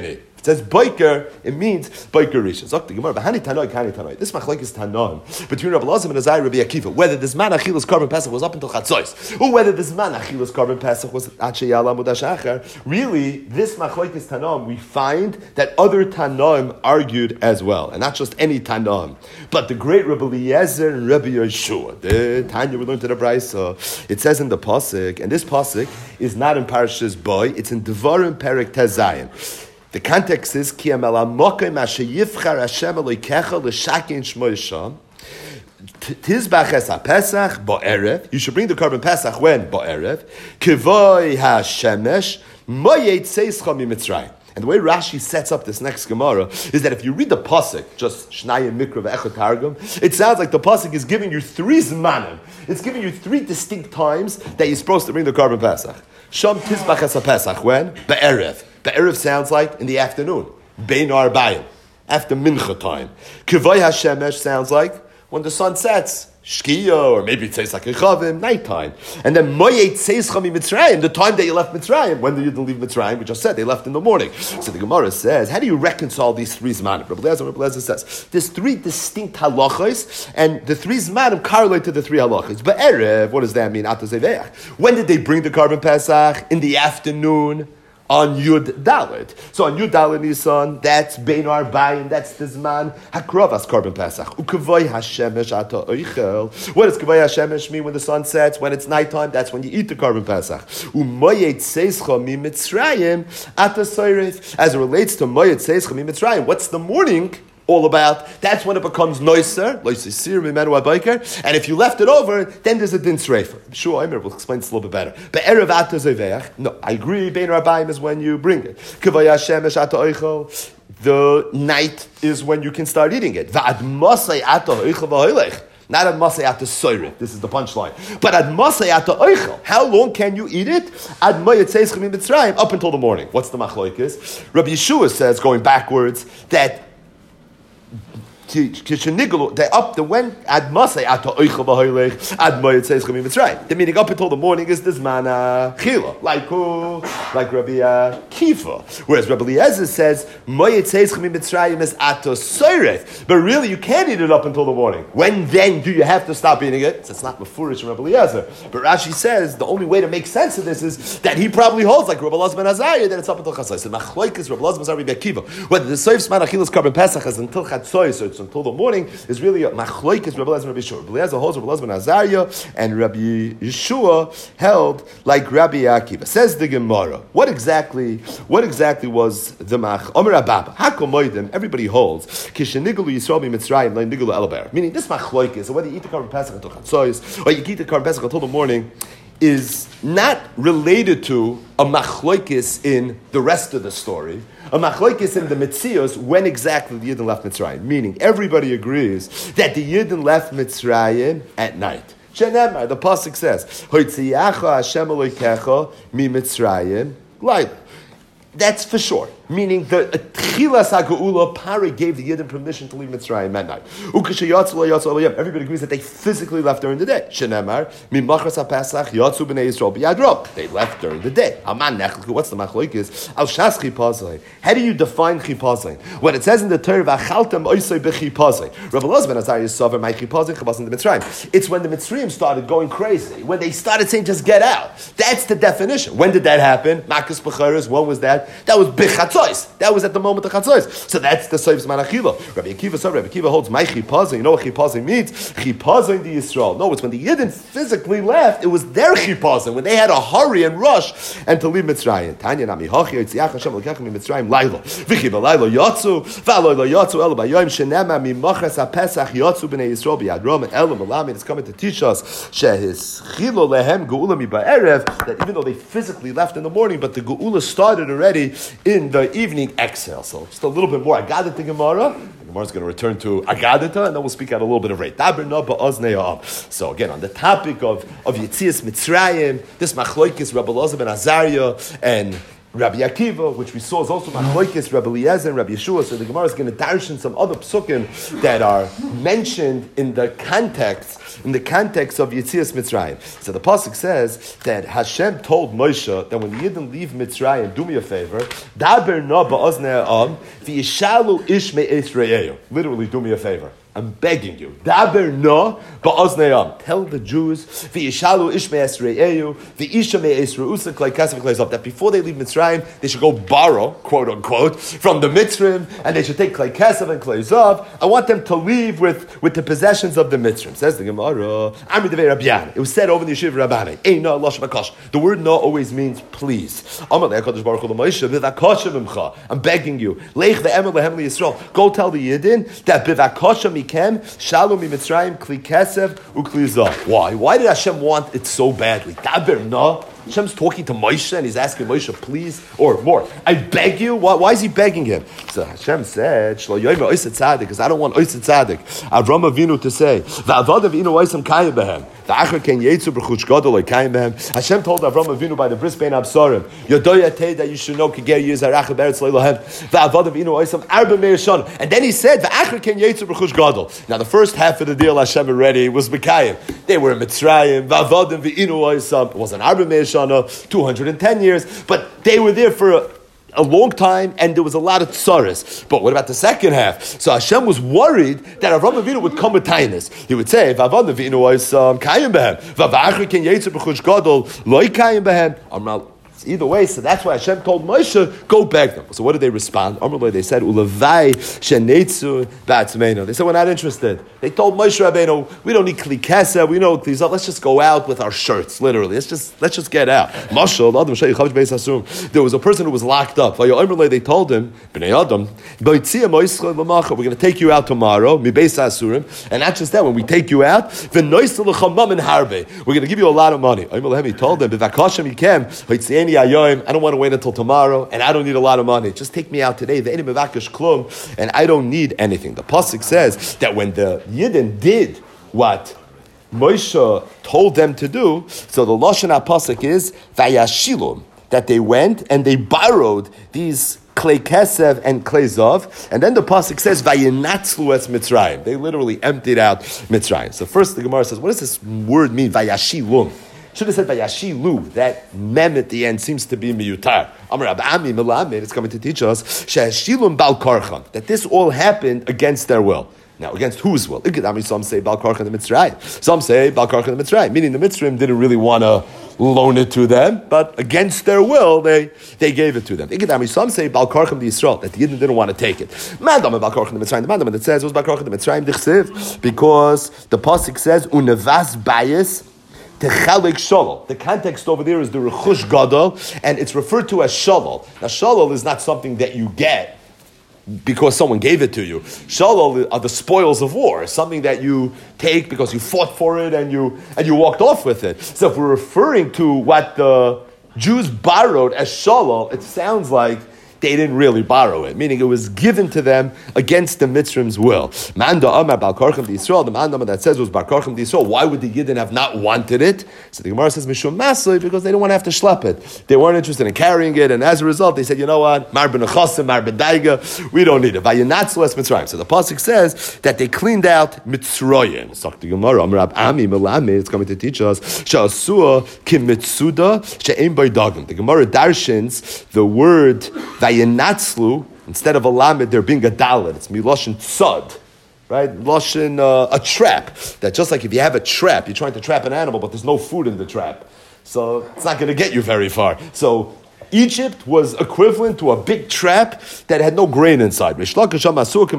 It says Boiker, it means Boiker Rishon. Zok the Gemara, Bahani Tanoi, Kani Tanoi. This machlokes is Tanon between Rabbi Elazar and Azai Rabbi Akiva. Whether this man Achilas Korban Pesach was up until Chatzos, or whether this man Achilas Korban Pesach was Ache Yala Mudash Acher. Really, this machlokes is Tanon. We find that other Tanoim argued as well, and not just any Tanoim, but the great Rabbi Eliezer and Rabbi Yeshua. The Tanya we learned to the Brayso. It says in the pasuk, and this pasuk is not in Parashas Boy. It's in Devarim Perek Tezayin. The context is Ki Amela Mokim Asher Yivchar Hashem Elokecha L'Shakin Shmo Yisham. Tizbach es HaPesach Ba'erev. You should bring the Korban Pesach when Ba'erev. Kivoi HaShemesh Moyet Seischa MiMitzrayim. And the way Rashi sets up this next Gemara is that if you read the pasuk, just Shnayim Mikra ve'Echad Targum, it sounds like the pasuk is giving you three zmanim. It's giving you three distinct times that you're supposed to bring the Korban Pesach. Shom Tizbach es HaPesach when Ba'erev. Ba'erev sounds like in the afternoon. Bein Arbayim, after Mincha time. Kivay HaShemesh sounds like when the sun sets. Shkiya, or maybe it says like Echavim, nighttime. And then Moyet Seischa Mitzrayim, the time that you left Mitzrayim. When did you leave Mitzrayim? We just said they left in the morning. So the Gemara says, how do you reconcile these three zmanim? Rabbi Eliezer, Rabbi Eliezer says, there's three distinct halachos, and the three zmanim correlate to the three halachos. But Erev, what does that mean? When did they bring the Korban Pesach? In the afternoon. On Yud Dalet. So on Yud Dalet Nisan, that's Bein Arbayim, that's the Zman Hakrovas Korban Pesach. Ukavoy Hashemesh Ata Oichel. What does Kavoy Hashemesh mean when the sun sets? When it's nighttime, that's when you eat the Korban Pesach. Umoyet Seischa Mi Mitzrayim Ata Soiref. As it relates to Moyet Seischa Mi Mitzrayim, what's the morning all about? That's when it becomes noiser, and if you left it over, then there's a din sreifer. Sure, I will explain this a little bit better. But erev ata zeveach, no, I agree. Bein Arbayim is when you bring it. Kivaya shemesh ata oichel, the night is when you can start eating it. Va'ad masay ata oichel v'hoilech. Not ad masay ata soiret. This is the punchline. But ad masay ata oichel. How long can you eat it? Ad mayat seis chemim mitzrayim, up until the morning. What's the machlokes? Rabbi Yeshua says, going backwards, that they up the when ad masay ato oichel b'hoilech ad moyet says chemim mitzrayim. The meaning up until the morning is this mana chila, like who, like Rabbi Kifa. Whereas Rabbi Eliezer says moyet says chemim mitzrayim is ato soireth, but really you can't eat it up until the morning. When then do you have to stop eating it? So it's not mefurish from Rabbi Eliezer, but Rashi says the only way to make sense of this is that he probably holds like Rabbi Elazar ben Azariah that it's up until chatzos. So machlokes Rabbi Elazar ben Azariah ben Kiva, whether the soif man achilas korban pesach is until chatzos or it's until the morning, is really a machlokes Rabbi Elazar and Rabbi Yeshua. Rabbi Elazar holds Rabbi Elazar ben Azariah, and Rabbi Yeshua held like Rabbi Akiva. Says the Gemara, what exactly, what exactly was the mach? Omer Abba, Hakom Moedim. Everybody holds Kishenigulu Yisrael b'Mitzrayim like Nigulu Elber. Meaning this machlokes, so whether you eat the korban pesach until chatzos or you eat the korban pesach until the morning, is not related to a machlokes in the rest of the story, a machlokes in the Metzios when exactly the Yidden left Mitzrayim. Meaning, everybody agrees that the Yidden left Mitzrayim at night. Shenemar, the pasuk says, "Hoitziyacha Hashem Elokecha mi Mitzrayim Laila." That's for sure. Meaning the Tchilas HaGeula, Pari gave the Yidden permission to leave Mitzrayim at night. Everybody agrees that they physically left during the day. Shenemar, Mimachras HaPesach, Yatsu B'nei Yisrael B'yadro. They left during the day. Aman Nechlik, what's the machlokes? Al Shas Chipazlein. How do you define Chipazlein? When it says in the Torah, V'achaltem oisoi b'chipazlein. Rabbi Elazar ben Azariah Sover, my Chipazlein, Chipazlein the Mitzrayim. It's when the Mitzrayim started going crazy. When they started saying, just get out. That's the definition. When did that happen? Makas B'charis, when was that? That was B'chatz. That was at the moment of chatzos. So that's the soif's manachila. Rabbi Akiva, so Rabbi Akiva holds my chipazin. You know what chipazin means? Chipazin the Yisrael. No, it's when the Yidden physically left. It was their chipazin when they had to hurry and rush and to leave Mitzrayim. Tanya nami hachi yitziach Hashem lekachem Mitzrayim laila. V'chi b'laila yatzu v'aloila yatzu elu b'yom shenema mimachas hapesach yatzu b'nei Yisrael b'yadrom and elu malamin is coming to teach us shehis chilo lehem geula mi ba'erev, that even though they physically left in the morning, but the geula started already in the evening exhale. So just a little bit more Agadita Gemara. The Gemara is going to return to Agadita, and then we'll speak out a little bit of Reit. So again, on the topic of, of Yetzias Mitzrayim, this machlokes Rabbi Elazar ben Azariah and Rabbi Akiva, which we saw is also Machlokes, Rabbi Eliezer, and Rabbi Yeshua. So the Gemara is going to darshan some other psukim that are mentioned in the context, in the context of Yetzias Mitzrayim. So the pasuk says that Hashem told Moshe that when the Yidden leave Mitzrayim, do me a favor, Daber na ba'oznei ha'am v'yishalu ish me'es re'eyu. Literally, do me a favor. I'm begging you. Daber no ba'oznei ha'am. Tell the Jews v'yishalu ish me'es re'eyu v'isha me'es re'usa klei kasef klei zav, that before they leave Mitzrayim, they should go borrow, quote unquote, from the Mitzrim, and they should take klei kasef and klei zav. I want them to leave with, with the possessions of the Mitzrim. Says the Gemara, Amri devei Rabbi Yana. It was said over in the Yeshiva Rabbani. Ein no losh v'kash. The word no always means please. Amar le'akadosh baruch hu l'Moshe b'vakasha v'mcha. I'm begging you. Leich ve'emer lehem liYisrael. Go tell the Yidden that b'vakasha mikem shalom miMitzrayim kli kesef u'kli zav. Why? Why did Hashem want it so badly? Daber no. Hashem's talking to Moshe and he's asking Moshe, please, or more, I beg you. Why, why is he begging him? So Hashem said, Shlo yoyma oisat tzadik, because I don't want oisat tzadik. Avram Avinu to say, Va'avad Avinu oisam kayim behem. Va'achar ken yetzu b'chush gadol kayim behem. Hashem told Avram Avinu by the bris bein absarim, Yodoya tei that you should know kiger yizarach beretz leilohem. Va'avad Avinu oisam arba me'eshon. And then he said, Va'achar ken yetzu b'chush gadol. Now the first half of the deal Hashem already was Mekayim. They were in Mitzrayim. Va'avad Avinu oisam. It wasn't arba me'eshon. two hundred ten years, but they were there for a, a long time, and there was a lot of tsaras. But what about the second half? So Hashem was worried that Avram Avinu would come with kindness. He would say, "V'avad Avinu was kayim behem, v'va'achri ken yetzer b'chush gadol loy kayim behem." Amral. Either way, so that's why Hashem told Moshe, go beg them. So what did they respond? They said, Ulavai shenetzu ba'atzmeinu. They said, we're not interested. They told Moshe Rabbeinu, we don't need kli kesef, we know kli zav. Let's just go out with our shirts, literally. Let's just let's just get out. There was a person who was locked up. They told him, we're going to take you out tomorrow, and not just that, when we take you out, we're going to give you a lot of money. He told them, I don't want to wait until tomorrow, and I don't need a lot of money. Just take me out today. And I don't need anything. The pasuk says that when the Yidden did what Moshe told them to do, so the Lashon HaPasuk is Vayashilum, that they went and they borrowed these klei kesef and klei zav, and then the pasuk says vayinatzlu es Mitzrayim. They literally emptied out Mitzrayim. So first the Gemara says, what does this word mean? Vayashilum. Should have said Vayashilu. That mem at the end seems to be miyutar. Amar Rabbi Ami Melamed is coming to teach us she'ashilum bal karchan, that this all happened against their will. Now, against whose will? Some say Bal Karchan the Mitzrayim. Some say Bal Karchan the Mitzrayim, meaning the Mitzrayim didn't really want to loan it to them, but against their will, they, they gave it to them. Some say Bal Karchan the Yisrael, that the Yidden didn't want to take it. Mandam Bal Karchan the Mitzrayim. The mandam that says it was Bal Karchan the Mitzrayim dichsiv, because the pasuk says unevas bayis. The context over there is the rechush gadol, and it's referred to as shalol. Now, shalol is not something that you get because someone gave it to you. Shalol are the spoils of war, something that you take because you fought for it and you and you walked off with it. So, if we're referring to what the Jews borrowed as shalol, it sounds like they didn't really borrow it, meaning it was given to them against the Mitzrim's will. Manda Amar Bal Karchem D'Yisrael, the Manda that says it was Bal Karchem D'Yisrael, why would the Yidden have not wanted it? So the Gemara says, Mishum Masli, because they didn't want to have to schlep it. They weren't interested in carrying it, and as a result, they said, you know what, Mar B'Nechasim, Mar B'Daiga, we don't need it. Vayinatzlu es Mitzrayim. So the Pasuk says that they cleaned out Mitzrayim. So the Gemara, Amar Rab Ami Melame, it's coming to teach us, Sha'asua Kim Mitzuda She'em Baydagim. The Gemara darshins the word Vayinatzlu, instead of a lamed, there being a dalet. It's miloshin tzad, right? Loshin, uh, a trap. That just like if you have a trap, you're trying to trap an animal, but there's no food in the trap. So it's not going to get you very far. So Egypt was equivalent to a big trap that had no grain inside. No, Vayinatzu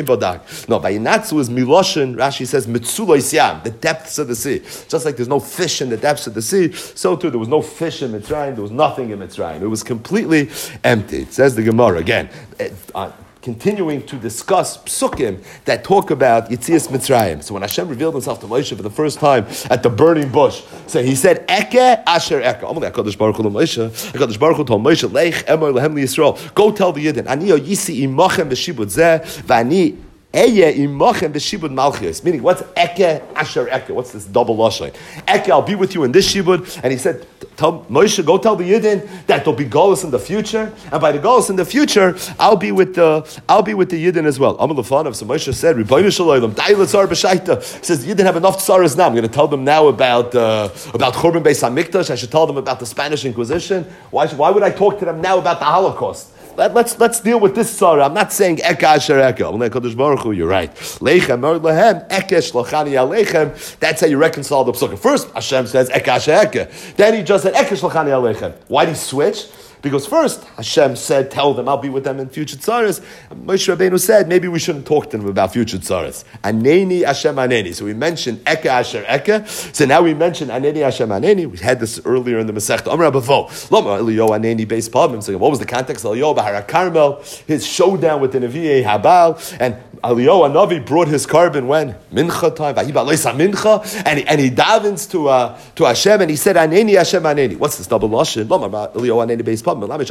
is miloshin, Rashi says, Mitzula Isyam, the depths of the sea. Just like there's no fish in the depths of the sea, so too there was no fish in Mitzrayim, there was nothing in Mitzrayim. It was completely empty. It says the Gemara, again, uh, continuing to discuss psukim that talk about Yetzias Mitzrayim. So when Hashem revealed himself to Moshe for the first time at the burning bush, so he said, Eke asher eke. Amalei HaKadosh Baruch Hu Moshe. HaKadosh Baruch Hu told Moshe, Leich emor lehem liYisrael. Go tell the Yidden, Ani yisi imachem v'shibud zeh, v'ani Eye imachem v'shibud malchios. Meaning, what's Eke asher Eke? What's this double lashon? Eke, I'll be with you in this shibud. And he said, tell Moshe, go tell the Yidden that there'll be Golus in the future, and by the Golus in the future, I'll be with the I'll be with the Yidden as well. Amar Lefanav, so Moshe said, Rebbeinu Shalom, Da'ila Tzar B'Shaita. Says the Yidden have enough tzaras now. I'm going to tell them now about uh, about Churban Beis Hamikdash. I should tell them about the Spanish Inquisition. Why should, why would I talk to them now about the Holocaust? Let, let's let's deal with this tzara. I'm not saying Eka Asher Eka. You're right. Leichem Lehem Ekesh Lachani Alechem. That's how you reconcile the psukim. First, Hashem says Eka Asher Eka. Then he just said Ekesh Lachani Alechem. Why did he switch? Because first, Hashem said, tell them I'll be with them in future tzaras. Moshe Rabbeinu said, maybe we shouldn't talk to them about future tzaras. Aneni Hashem Aneni. So we mentioned Eka Asher Eka. So now we mentioned Aneni Hashem Aneni. We had this earlier in the Masechta. Amar Abavo. Lama Eliyahu Aneni Beis Pavim. So what was the context of Eliyahu Bahar Carmel? His showdown with the Nevi'ei Habal. And Eliyahu Hanavi brought his carbon when? Mincha time. Mincha. And he, and he davens to, uh, to Hashem and he said, Aneni Hashem Aneni. What's this double lashon? Lama Eliyahu Aneni Beis Pavim. Number one,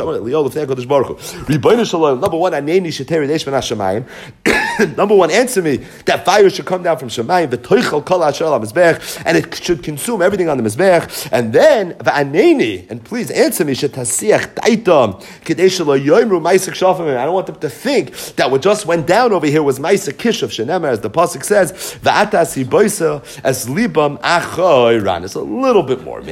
Number one, answer me that fire should come down from Shemayim, and it should consume everything on the Mizbech. And then, and please answer me, I don't want them to think that what just went down over here was Maisa Kish of Shenemer, as the pasuk says, as libam achoyran. It's a little bit more.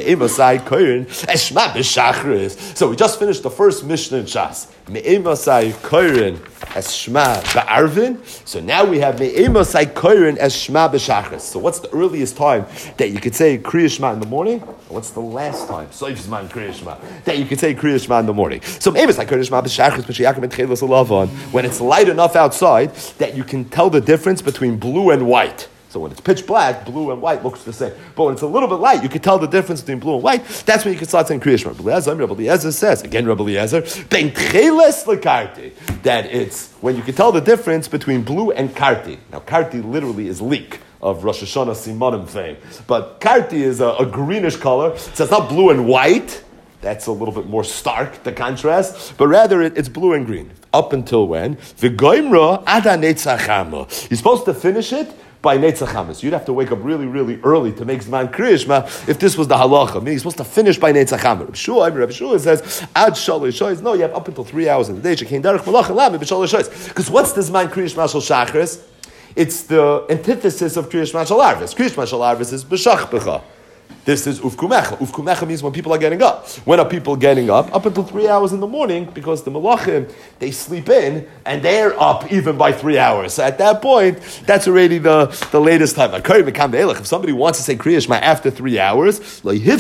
So we just finished the first Mishnah in Shas. Me'emasai koirin as Shema ba'arvin. So now we have Me'emasai koirin as Shema b'shachris. So what's the earliest time that you could say Kriya Shema in the morning? And what's the last time? Soif Zman Kriya Shema that you could say Kriya Shema in the morning. So Me'emasai koirin Shema b'shachris b'shayakim and tchelos alavon. When it's light enough outside that you can tell the difference between blue and white. So when it's pitch black, blue and white looks the same. But when it's a little bit light, you can tell the difference between blue and white. That's when you can start saying Kriya Shema. Rabbi Eliezer says, again Rabbi Eliezer, Ben Tcheles Lekarti, that it's when you can tell the difference between blue and Karti. Now Karti literally is leek of Rosh Hashanah Simanim fame. But Karti is a, a greenish color, so it's not blue and white. That's a little bit more stark, the contrast. But rather, it, it's blue and green. Up until when? V'goimra ada netzachama. You're supposed to finish it by Netzach Hamas. You'd have to wake up really, really early to make Zman Kriya Shema if this was the halacha. I mean, you're supposed to finish by Netzach Hamas. Rabbi Shua, Rabbi Shua says, Ad Shalosh Shoyz. No, you have up until three hours in the day. Shekein Derech Malach Lami B'Shalosh Shoyz. Because what's the Zman Kriya Shema Shel Shachris? It's the antithesis of Kriya Shema Shel Arvis. Kriya Shema Shel Arvis is B'Shach B'cha. This is ufkumecha. Ufkumecha means when people are getting up. When are people getting up? Up until three hours in the morning, because the malachim, they sleep in, and they're up even by three hours. So at that point, that's already the, the latest time. If somebody wants to say Kriya Shema after three hours, so he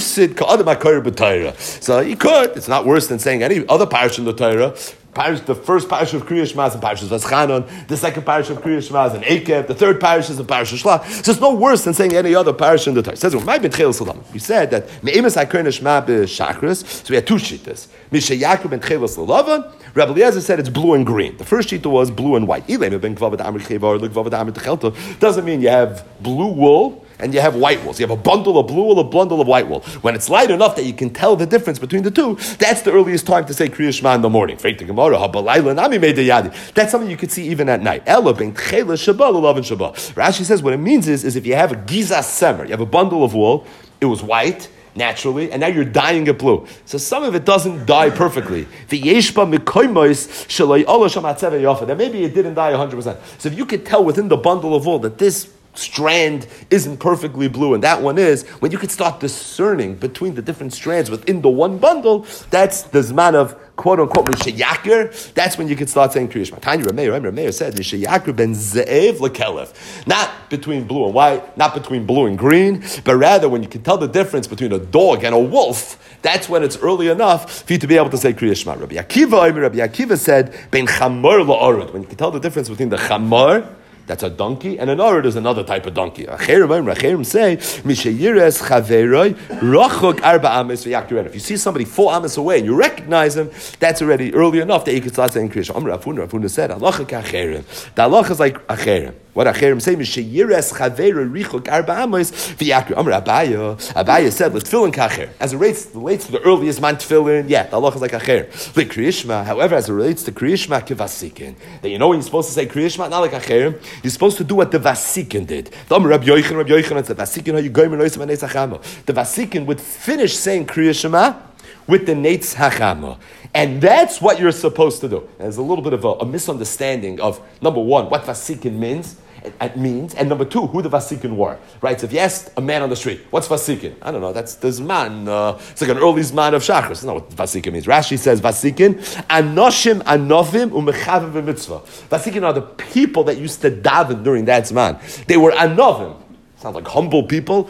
could. It's not worse than saying any other parish in the Torah. Parish, the first parish of Kriya Shema is in Parish of Vaschanon. The second parish of Kriya Shema is in Ekev. The third parish is in Parish of Shlach. So it's no worse than saying any other parish in the Torah. It says, we said that Me'emes HaKerna Shema b'Shachris. So we had two shittas. Misha Yaakov ben Tchelos L'Lavan. Rabbi Eliezer said it's blue and green. The first shitta was blue and white. Doesn't mean you have blue wool and you have white wool. So you have a bundle of blue wool, a bundle of white wool. When it's light enough that you can tell the difference between the two, that's the earliest time to say Kriya Shema in the morning. That's something you could see even at night. Rashi says what it means is, is if you have a gizas semer, you have a bundle of wool, it was white, naturally, and now you're dyeing it blue. So some of it doesn't dye perfectly. Then maybe it didn't dye one hundred percent. So if you could tell within the bundle of wool that this strand isn't perfectly blue and that one is, when you could start discerning between the different strands within the one bundle, that's the zman of quote unquote Mishayakir. That's when you could start saying Kriya Shema. Tanya Rameir, Rameir said Mishayakir ben Ze'ev lekelef. Not between blue and white, not between blue and green, but rather when you can tell the difference between a dog and a wolf, that's when it's early enough for you to be able to say Kriya Shema. Rabbi Akiva, Rabbi Akiva said ben Chamor la'orud. When you can tell the difference between the Chamor, that's a donkey, and an orad is another type of donkey. Acherim say, if you see somebody four amas away and you recognize him, that's already early enough that you can start saying Kriya Shema. Rav Huna said, the halacha is like acherim. What Acherim say? Misheyires chaveru richuk arba amos v'yakru. Amar Abaya. Abaya said, "Let's tefillin kacher." As it relates, relates to the earliest man tefillin, yeah, the halacha is like Acherim. Like Kriyishma, however, as it relates to Kriyishma, kivasikin. That you know when you're supposed to say Kriyishma, not like Acherim. You're supposed to do what the Vasikin did. The Amar Rabbi Yochanan, Rabbi Yochanan said, "Vasikin how you go and noisem neitz hachama." The Vasikin would finish saying Kriyishma with the neitz hachama. And that's what you're supposed to do. There's a little bit of a, a misunderstanding of, number one, what Vasikin means, it, it means, and number two, who the Vasikin were. Right? So if you asked a man on the street, what's Vasikin? I don't know, that's the Zman. Uh, it's like an early Zman of Shachar. That's not what Vasikin means. Rashi says, Vasikin, Anoshim Anovim Umechavim V'mitzvah. Vasikin are the people that used to daven during that Zman. They were Anovim. Sounds like humble people.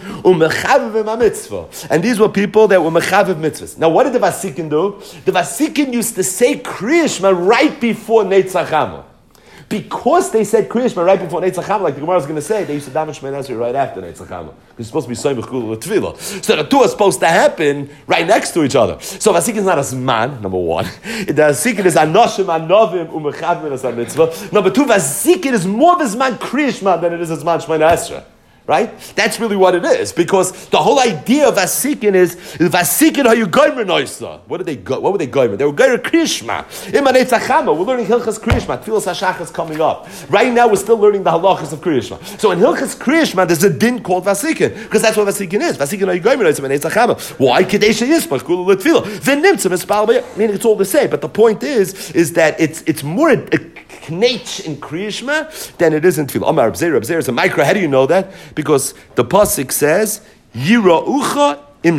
And these were people that were mechaviv mitzvahs. Now, what did the Vasikin do? The Vasikin used to say Kriyishma right before Neitz Hachama. Because they said Kriyishma right before Neitz Hachama, like the Gemara is going to say, they used to daven Shemay Nasri right after Neitz Hachama. Because it's supposed to be Soymech Kula Tefillah. So the two are supposed to happen right next to each other. So Vasikin is not a Zman, number one. The Vasikin is Anoshim, Anovim, Umechavim, Mitzvah. Number two, Vasikin is more of a Zman Kriyishma than it is a Zman Shemay Nasri. Right? That's really what it is. Because the whole idea of Vasikin is Vasikin how you goymer noisa. What did they go? What were they goymer? They were goymer Kriyishma. Imanei Tzachama. We're learning Hilchas Kriyishma. Tfilas Hashachar is coming up. Right now we're still learning the halachas of Kriyishma. So in Hilchas Kriyishma there's a din called Vasikin. Because that's what Vasikin is. Vasikin how you goymer noisa. Imanei Tzachama. Why? Kadesha Yismach Kula L'Tfilah. V'nimtzim Espal. I mean, it's all the same. But the point is, is that it's it's more a, a knetch in Kriyishma than it is in Tfilah. Amar Reb Zera. Reb Zera is a micro. How do you know that? Because the pasuk says, "Yira'ucha im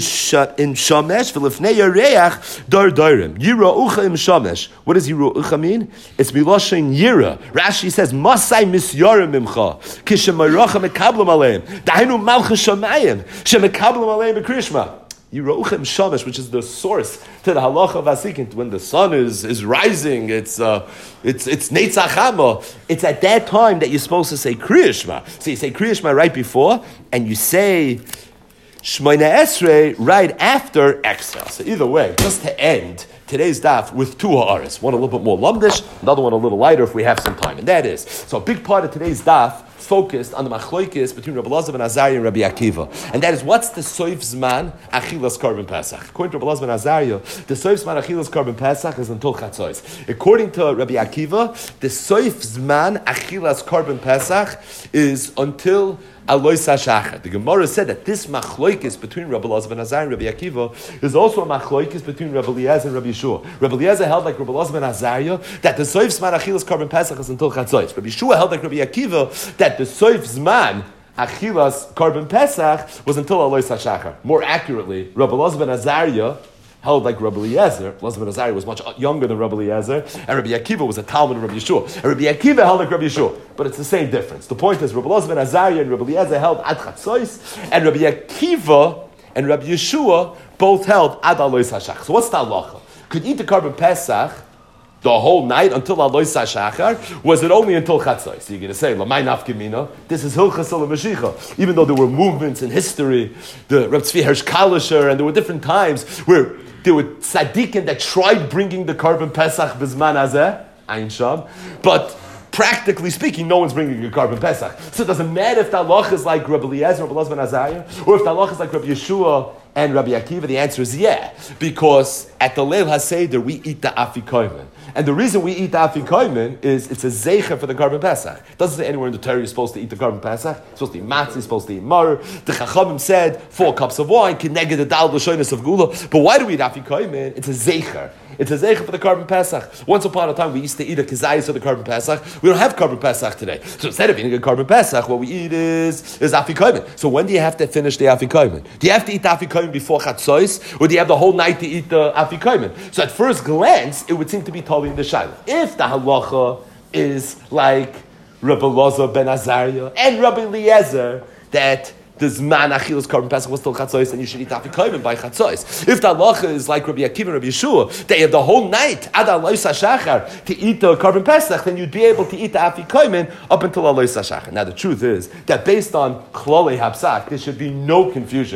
shamesh v'lifnei yareach dar darim." Yira'ucha im shamesh. What does yira'ucha mean? It's miloshin yira. Rashi says, "Masai misyarim imcha kishemayracha mekablam aleim." Dainu malchus shamayim shemekablam aleim b'kriyishma. Yira'uchem Shamesh, which is the source to the halacha of Vasikin. When the sun is, is rising, it's uh, it's it's Neitz Hachama. It's at that time that you're supposed to say Kriyishma. So you say Kriyishma right before, and you say Shmoyne Esrei right after exhale. So either way, just to end today's daf with two ha'aris. One a little bit more lumdish, another one a little lighter if we have some time. And that is, so a big part of today's daf focused on the machloikis between Rabbi Elazar ben Azariah and Rabbi Akiva. And that is, what's the soif zman achilas korban Pesach? According to Rabbi Elazar ben Azariah, the soif zman achilas korban Pesach is until Chatzos. According to Rabbi Akiva, the soif zman achilas korban Pesach is until Alois HaShachar. The Gemara said that this machloikis between Rabbi Elazar ben Azariah and Rabbi Akiva is also a machloikis between Rabbi Eliezer and Rabbi Yeshua. Rabbi Eliezer held like Rabbi Elazar ben Azariah that the soif zman achilas korban Pesach is until Chatzos. Rabbi Yeshua held like Rabbi Akiva that the soif zman achilas korban Pesach was until Alois HaShachar. More accurately, Rabbi Elazar ben Azariah held like Rabbi Eliezer. Elazar ben Azariah was much younger than Rabbi Eliezer, and Rabbi Akiva was a Talmud of Rabbi Yeshua. And Rabbi Akiva held like Rabbi Yeshua, but it's the same difference. The point is, Rabbi Elazar ben Azariah and Rabbi Eliezer held ad Chatzos, and Rabbi Akiva and Rabbi Yeshua both held ad Alois HaShachar. So what's the halacha? Could you eat the korban Pesach the whole night until Alois HaShachar? Was it only until Chatzos? So you're going to say, Lamai Nafkemina, this is Hilchas Olam Mashiach. Even though there were movements in history, the Reb Tzvi Hersh Kalisher, and there were different times where there were tzaddikim that tried bringing the korban Pesach b'zman hazeh, Ein Sham, but practically speaking, no one's bringing a korban Pesach. So it doesn't matter if the halach is like Rabbi Eliezer, Rabbi Elazar ben Azariah, or if the halach is like Rabbi Yeshua and Rabbi Akiva. The answer is yeah, because at the Leil HaSeder we eat the afikomen. And the reason we eat the afikomen is it's a zeicher for the korban Pesach. It doesn't say anywhere in the Torah you're supposed to eat the korban Pesach. You're supposed to eat matzah, you're supposed to eat mar. The Chachamim said four cups of wine can negate the dal b'shoyness of gula. But why do we eat afikomen? It's a zeicher. It's a zeicher for the korban Pesach. Once upon a time we used to eat a kazayis for the korban Pesach. We don't have korban Pesach today. So instead of eating a korban Pesach, what we eat is, is afikomen. So when do you have to finish the afikomen? Do you have to eat the afikomen before chatzos, or do you have the whole night to eat the afikomen? So at first glance, it would seem to be totally in the shaila. If the halacha is like Rabbi Elazar ben Azariah and Rabbi Eliezer, that the Zman Achilas Korban Pesach was still Chatzos, and you should eat Afikomen by Chatzos. If the halacha is like Rabbi Akiva and Rabbi Yeshua, they have the whole night Ad Alois HaShachar to eat the Korban Pesach, then you'd be able to eat the Afikomen up until Alois HaShachar. Now the truth is that based on Klolei Hapsak, there should be no confusion here.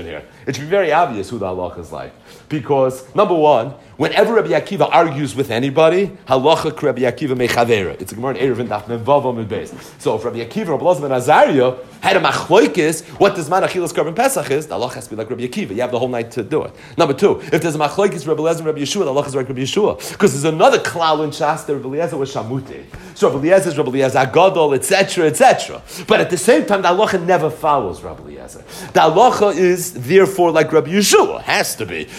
it should be very obvious who the halacha is like. Because, number one, whenever Rabbi Akiva argues with anybody, halacha Rabbi Akiva mechavera. It's a Gemara in Eruvin Daf Memvav Amud Beis. So if Rabbi Akiva, Rabbi Elazar ben Azariah had a machloikis, what does man achilas korban pesach is, the halacha has to be like Rabbi Akiva. You have the whole night to do it. Number two, if there's a machloikis Rabbi Elazar and Rabbi Yeshua, the halacha is like Rabbi Yeshua. Because there's another klal in Shas that Rabbi Eliezer was shamuti. So Rabbi Eliezer is Rabbi Eliezer Agadol, et cetera, et cetera. But at the same time, the halacha never follows Rabbi Eliezer. The halacha is therefore like Rabbi Yeshua. Has to be.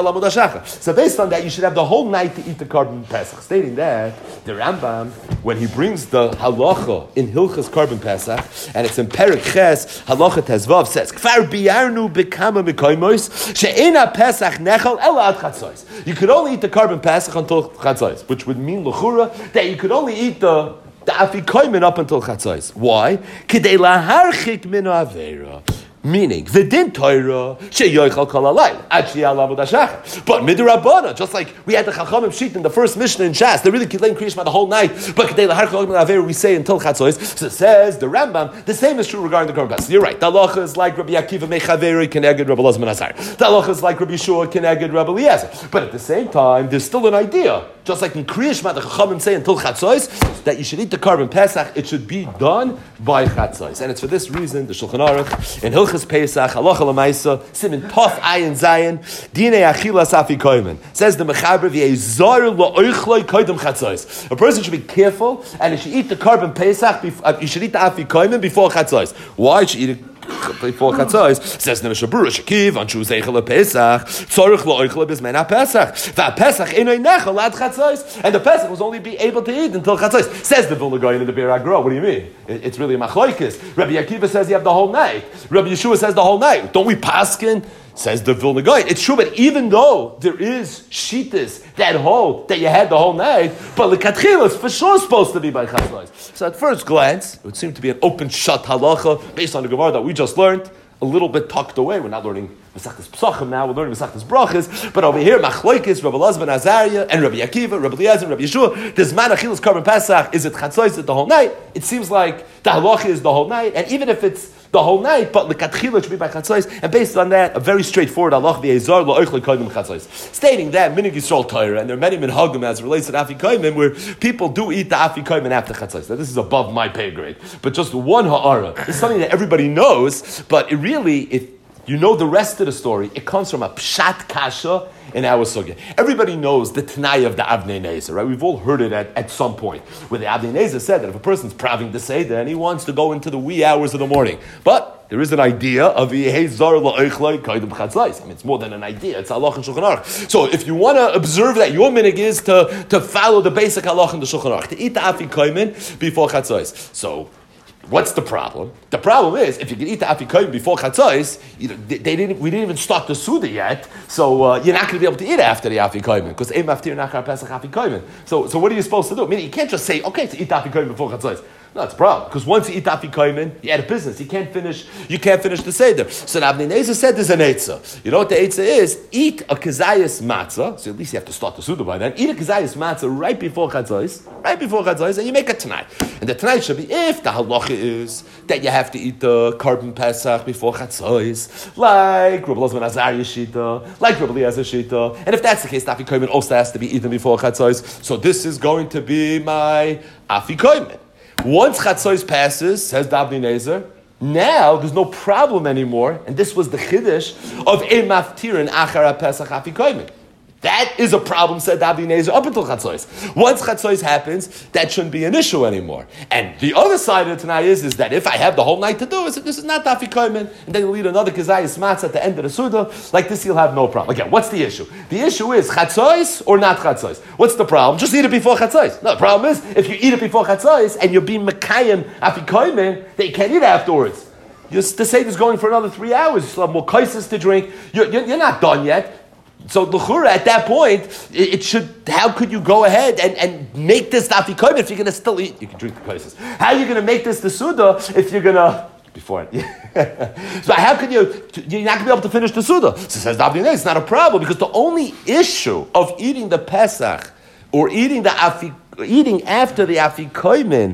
So based on that, you should have the whole night to eat the korban pesach. Stating that, the Rambam, when he brings the halacha in Hilchas korban pesach, and it's in Perek Ches, halacha tezvav says, Kfar biyarnu bekama mikoymos she'ena pesach nechal ela ad chatzos. You could only eat the korban pesach until chatzos, which would mean l'chura that you could only eat the the afikoymen up until chatzos. Why? Kidei laharchik min avera. Meaning, v'din Torah sheyoichal kol halayla ad she'alav udashach. But midrabana, just like we had the Chachamim sheet in the first Mishnah in Shas, they really kilein Kriya Shema the whole night. But kedei lahar kol halayla we say until chatzos. So it says the Rambam. The same is true regarding the korban pesach. You're right. The halacha is like Rabbi Akiva mechaveri keneged Rabbi Elazar ben Azariah. The halacha is like Rabbi Yeshua keneged Rabbi Eliezer. But at the same time, there's still an idea. Just like in Kriya Shema, the Chachamim say until chatzos that you should eat the korban pesach. It should be done by chatzos, and it's for this reason the Shulchan Aruch in Hilchas Pesach halacha lemaisa simin tof ayin zayin dinei achilas afikoymen says the mechaber v'yezar la'oichloi koydem chatzos. A person should be careful and he should eat the korban pesach. Before, you should eat the afikoymen before chatzos. Why should you eat it before chatzos? Says the Mishabura Shakiv on Shuzeichel Pesach tzorich la'oichloi bizmen haPesach va'Pesach einoi nechal ad chatzos, and the Pesach was only be able to eat until chatzos. Says the Vilna Gaon in the Be'er Agra. What do you mean? It's really a machloikis. Rabbi Akiva says you have the whole night. Rabbi Yeshua says the whole night. Don't we paskin? Says the Vilna Gaon. It's true, but even though there is shitas that hold that you had the whole night, but l'katchila it's for sure supposed to be by chatzos. So at first glance, it would seem to be an open shut halacha based on the Gemara that we just learned, a little bit tucked away. We're not learning Masechtas Pesachim now. We're learning Masechtas Brachas. But over here, Machloikis, Rabbi Elazar ben Azariah, and Rabbi Akiva, Rabbi Eliezer, and Rabbi Yeshua. This man achilas korban pesach, is it chatzos the whole night? It seems like the halacha is the whole night, and even if it's the whole night, but l'katchila should be by chatzos, and based on that, a very straightforward halacha v'yezar la'oichloi koydem chatzos, stating that minig Yisrael Torah, and there are many minhagim as it relates to afikoymen where people do eat the afikoymen after chatzos. Now this is above my pay grade, but just one ha'ara. It's something that everybody knows, but it really, if you know the rest of the story, it comes from a pshat kasha in our sugya. Everybody knows the Tanai of the Avnei Nezer, right? We've all heard it at, at some point, where the Avnei Nezer said that if a person's praving the Seder and he wants to go into the wee hours of the morning, but there is an idea of Yehezar la'oichloi koydem chatzos. I mean, it's more than an idea. It's halach and Shulchan Aruch. So if you want to observe that, your minig is to, to follow the basic halach in the Shulchan Aruch, to eat the afikoymen before chatzos. So what's the problem? The problem is, if you can eat the afikoyim before chatzos, you know, they, they didn't. We didn't even start the suda yet, so uh, you're not going to be able to eat after the afikoyim because eim aftir nachar pesach afikoyim. So, so what are you supposed to do? I mean, you can't just say, okay, to eat the afikoyim before chatzos. No, it's a problem because once you eat afikoyim, you're out of business. You can't finish. You can't finish the seder. So the Avnei Nezer said there's an eitzah. You know what the eitzah is? Eat a kazayas matzah. So at least you have to start the suda by then. Eat a kazayas matzah right before chatzos, right before chatzos, and you make it tonight. And the tonight should be if the halacha is that you have to eat the korban pesach before chatzos, like Rabbi Elazar ben Azariah shita, like Rabbi Eliezer shita. And if that's the case, the afikoyim also has to be eaten before chatzos. So this is going to be my afikoyim. Once chatzos passes, says the Avnei Nezer, now there's no problem anymore, and this was the chiddush of a maftirin achar pesach afikoyim. That is a problem, said Avnei Nezer, up until chatzos. Once chatzos happens, that shouldn't be an issue anymore. And the other side of the Tanai is, is that if I have the whole night to do it, this is not afikoyim, and then you'll eat another kazayas matzah at the end of the suda, like this you'll have no problem. Again, what's the issue? The issue is chatzos or not chatzos. What's the problem? Just eat it before chatzos. No, the problem is, if you eat it before chatzos, and you're being mekayim afikoyim, they can't eat afterwards. You're, the seder's going for another three hours. You still have more kaisis to drink. You're, you're, you're not done yet. So l'chura, at that point, it, it should. How could you go ahead and, and make this afikoyim if you're going to still eat? You can drink the kaisis. How are you going to make this the suda if you're going to before it? So how can you? You're not going to be able to finish the suda. So says the Avnei Nezer, it's not a problem because the only issue of eating the pesach or eating the afik eating after the afikoimen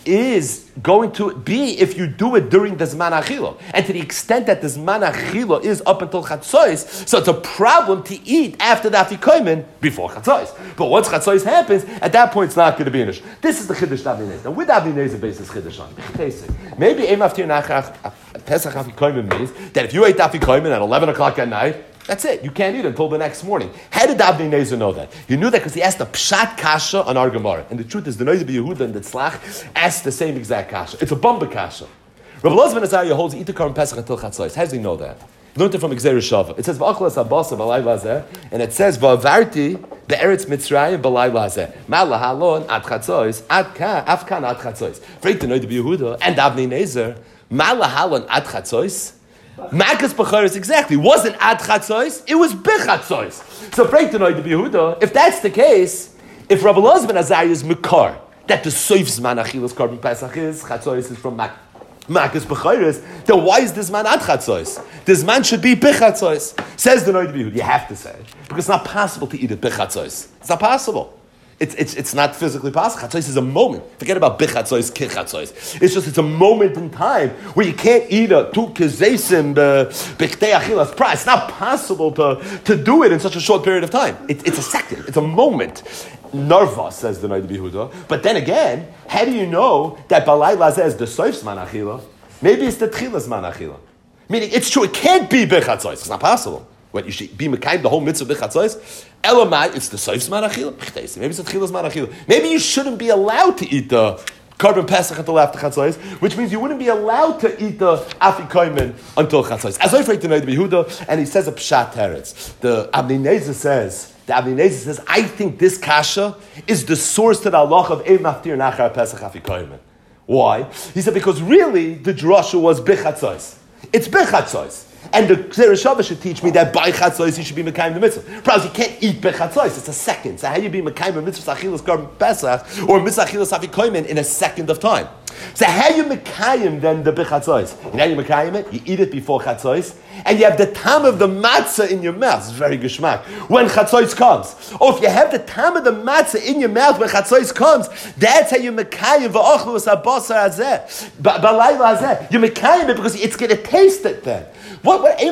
is going to be if you do it during the Zman Achila. And to the extent that the Zman Achila is up until Chatzos, so it's a problem to eat after the afikoimen before Chatzos. But once Chatzos happens, at that point it's not going to be an issue. This is the Chiddush Davnei Nezer. Now with Davnei Nezer basis Chiddush on. Maybe Eim Aftir Nachach Pesach afikoimen means that if you ate afikoimen at eleven o'clock at night, that's it. You can't eat it until the next morning. How did Davnei Nezer know that? He knew that because he asked a pshat kasha on our Gemara. And the truth is, the Noida B'Yehuda and the Tzlach asked the same exact kasha. It's a bumba kasha. Rabbi Elazar ben Azariah holds eat the Korban Pesach until Chatzos. How does he know that? He learned it from Gzeir Shava. It says v'achlas habasa b'lay lazeh, and it says v'avarti be'eretz Mitzrayim b'lay lazeh. Ma'ala halon ad Chatzos ad ka afkan ad Chatzos. Freit the Noida B'Yehuda and Davnei Nezer. Ma'ala halon ad Chatzos. Makas B'charis, exactly. Wasn't ad Chatzos, it was B'chatzos. So, break the Noida B'Yehuda, if that's the case, if Rabbi Elazar ben Azariah is Mekar, that the Soif Zman Achilas Korban Pesach is, Chatzos is from Mak- Makas B'charis, then why is this man ad Chatzos? This man should be B'chatzos. Says the Noida B'Yehuda, you have to say, because it's not possible to eat it B'chatzos. It's not possible. It's, it's, it's not physically possible. Chatzos is a moment. Forget about bichatzois, kichatzois. It's just, it's a moment in time where you can't eat a two kezesim b'chtei achilas pra. It's not possible to, to do it in such a short period of time. It, it's a second. It's a moment. Narva, says the Noida B'Yehuda. But then again, how do you know that balay lazeh is the soif zman achila? Maybe it's the tchilas zman achila. Meaning, it's true, it can't be bichatzois. It's not possible. What, you should be mekayim the whole mitzvah b'chatzos? Elamai, it's the soif zman achila. Maybe it's the tchilas zman achila. Maybe you shouldn't be allowed to eat the Korban Pesach until after chatzos, which means you wouldn't be allowed to eat the afikoimen until chatzos. As I read to Noida B'Yehuda, and he says a pshat teretz. The Avnei Nezer says, the Avnei Nezer says, I think this kasha is the source to the halach of Eim Aftir Nachar Pesach afikoimen. Why? He said because really the drasha was bichatzos. It's bichatzos. And the Gzeir Shava should teach me that by Chatzos you should be Mekayim the mitzvah. Perhaps you can't eat Bechatzos, it's a second. So how you be Mekayim the mitzvah Achilas Korban Pesach or mitzvah Achilas Afikoimen in a second of time? So how you Mekayim then the Bechatzos? You know how you Mekayim it? You eat it before Chatzos, and you have the time of the matzah in your mouth. It's very geschmack. When Chatzos comes. Or if you have the time of the matzah in your mouth when Chatzos comes, that's how you Mekayim v'ochlu v'sabasar hazeh. B'layla hazeh. You Mekayim it because it's going to taste it then. What, what,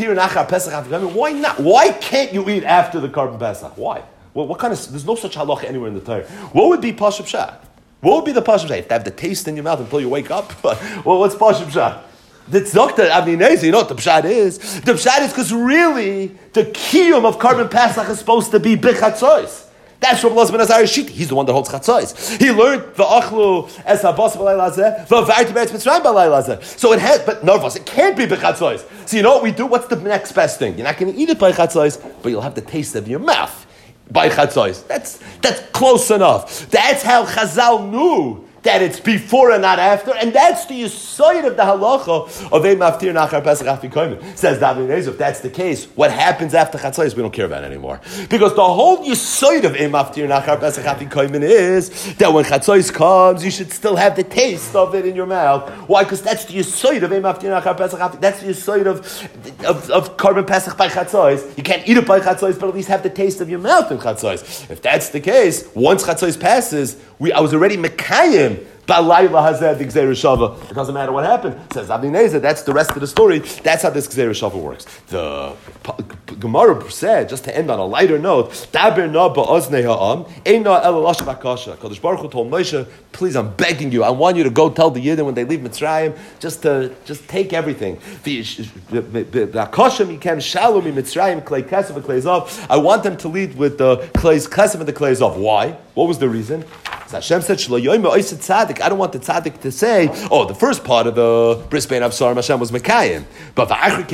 why not? Why can't you eat after the Korban Pesach? Why? Well, what kind of, there's no such halacha anywhere in the Torah. What would be Pashup Shah? What would be the Pashup Shah? You have to have the taste in your mouth until you wake up? Well, what's Pashup Shah? The Tzedakah Avnei Nezer, you know what the Pshat is? The Pshat is because really, the Kiyum of Korban Pesach is supposed to be B'chatzos. That's Rabbi Elazar ben Azariah Shita. He's the one that holds chatzos. He learned v'achlu es habas b'lay lazeh v'varti be'etz mitzrayim b'lay lazeh. So it has, but nervous. It can't be b'chatzos. So you know what we do? What's the next best thing? You're not going to eat it by chatzos, but you'll have the taste of your mouth by chatzos. That's that's close enough. That's how Chazal knew that it's before and not after, and that's the yisoid of the halacha of Eim Aftir Nachar Pesach Afikoimen. Says Davnei Nezer, if that's the case, what happens after Chatzos we don't care about anymore. Because the whole yisoid of Eim Aftir Nachar Pesach Afikoimen is that when Chatzos comes, you should still have the taste of it in your mouth. Why? Because that's the yisoid of Eim Aftir Nachar Pesach Afikoimen. That's the yisoid of, of, of Korban Pesach by Chatzos. You can't eat it by Chatzos, but at least have the taste of your mouth in Chatzos. If that's the case, once Chatzos passes, we, I was already Mekayim. Balayla hazeh the Gzeir Shava. It doesn't matter what happened. Says Avnei Nezer. That's the rest of the story. That's how this Gzeir Shava works. The Gemara said, just to end on a lighter note, Daber na ba'oznei ha'am ein na el lashav akasha. Kadosh Baruch Hu told Moshe, please, I'm begging you. I want you to go tell the Yidden when they leave Mitzrayim, just to just take everything. The akasha mikan shalom Mitzrayim klei kesef and klei zav. I want them to lead with the klei kesef and the klei zav. Why? What was the reason? Hashem said, I don't want the tzaddik to say, oh, the first part of the Bris Bein Absarim Hashem was Mekayim. But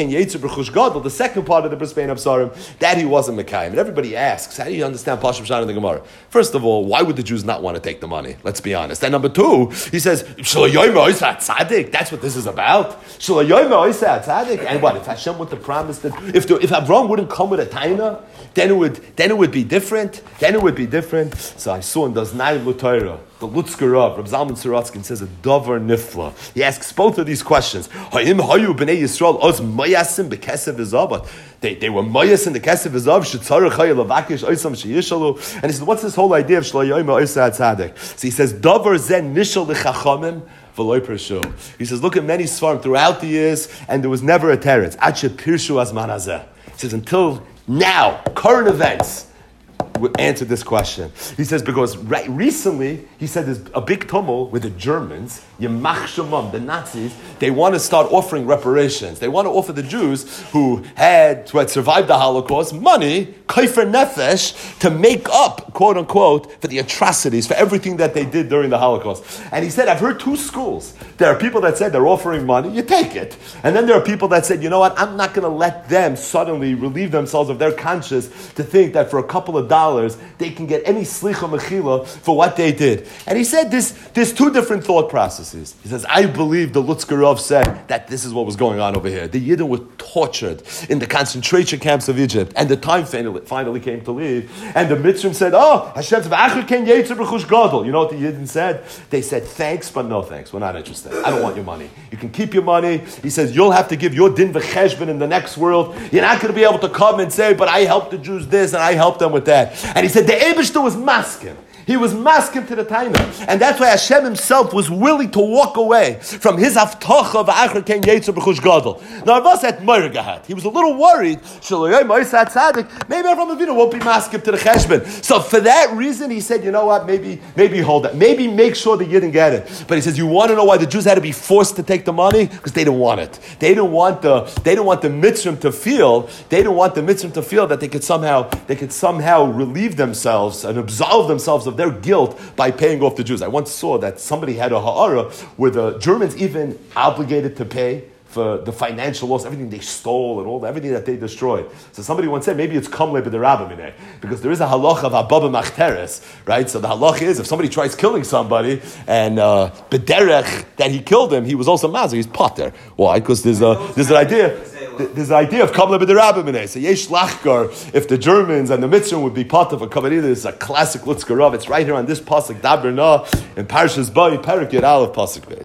the second part of the Bris Bein Absarim, that he wasn't Mekayim. And everybody asks, how do you understand Pashup Shah in the Gemara? First of all, why would the Jews not want to take the money? Let's be honest. And number two, he says, that's what this is about. And what, if Hashem would have promised that, if, the, if Avram wouldn't come with a taina, then it would then it would be different. Then it would be different. So I saw in those nine Lutar Torah, the Lutzker Rav, Reb Zalman Sorotzkin says a davar nifla. He asks both of these questions. Hayim hayu b'nei Yisrael oz mayasim b'kesev v'zav. They they were mayas in the kesev v'zav. Shetzarech hayel lavakish oisam sheyishalu. And he says, what's this whole idea of shloyayim oisad tzaddik? So he says, davar zen nishal l'chachamim. He says, look at many svarim throughout the years, and there was never a teretz. Ache pirshu as manazeh. He says, until now, current events would answer this question. He says, because right, recently, he said there's a big tumult with the Germans, Yemach Shemam, the Nazis. They want to start offering reparations. They want to offer the Jews who had, who had survived the Holocaust money, kaifer nefesh, to make up, quote unquote, for the atrocities, for everything that they did during the Holocaust. And he said, I've heard two schools. There are people that said they're offering money, you take it. And then there are people that said, you know what, I'm not going to let them suddenly relieve themselves of their conscience to think that for a couple of dollars they can get any slicha mechila for what they did. And he said this, there's two different thought processes. He says, I believe the Lutzker Rav said that this is what was going on over here. The Yidden were tortured in the concentration camps of Egypt, and the time finally, finally came to leave. And the Mitzrim said, oh, Hashem ken yetzer b'chush gadol. You know what the Yidden said? They said, thanks, but no thanks. We're not interested. I don't want your money. You can keep your money. He says, you'll have to give your din v'cheshbon in the next world. You're not going to be able to come and say, but I helped the Jews this, and I helped them with that. And he said, the Eibishter was masking. He was masking to the Taina. And that's why Hashem himself was willing to walk away from his haftacha of Achar Ken Yetzer B'chush Gadol. Now, Avos had Moiragat. He was a little worried, maybe Avraham Avinu won't be masking to the Cheshbon. So for that reason, he said, you know what, maybe maybe hold that. Maybe make sure that you didn't get it. But he says, you want to know why the Jews had to be forced to take the money? Because they didn't want it. They didn't want the they didn't want the Mitzrim to feel, they didn't want the Mitzrim to feel that they could somehow they could somehow relieve themselves and absolve themselves of their guilt by paying off the Jews. I once saw that somebody had a ha'ara where the Germans even obligated to pay for the financial loss, everything they stole and all everything that they destroyed. So somebody once said, maybe it's kamle b'derabba, because there is a halacha of ababa machteres, right? So the halacha is, if somebody tries killing somebody and uh, b'derech that he killed him, he was also mazer, he's potter. Why? Because there's a there's an idea. There's an idea of kamle b'derabba minay. So yesh lachkar, if the Germans and the Mitzrim would be potter for kavarida, this is a classic Lutzker Rav. It's right here on this pasuk Daber Na in Parshas Boi Perik Yud Aleph pasuk.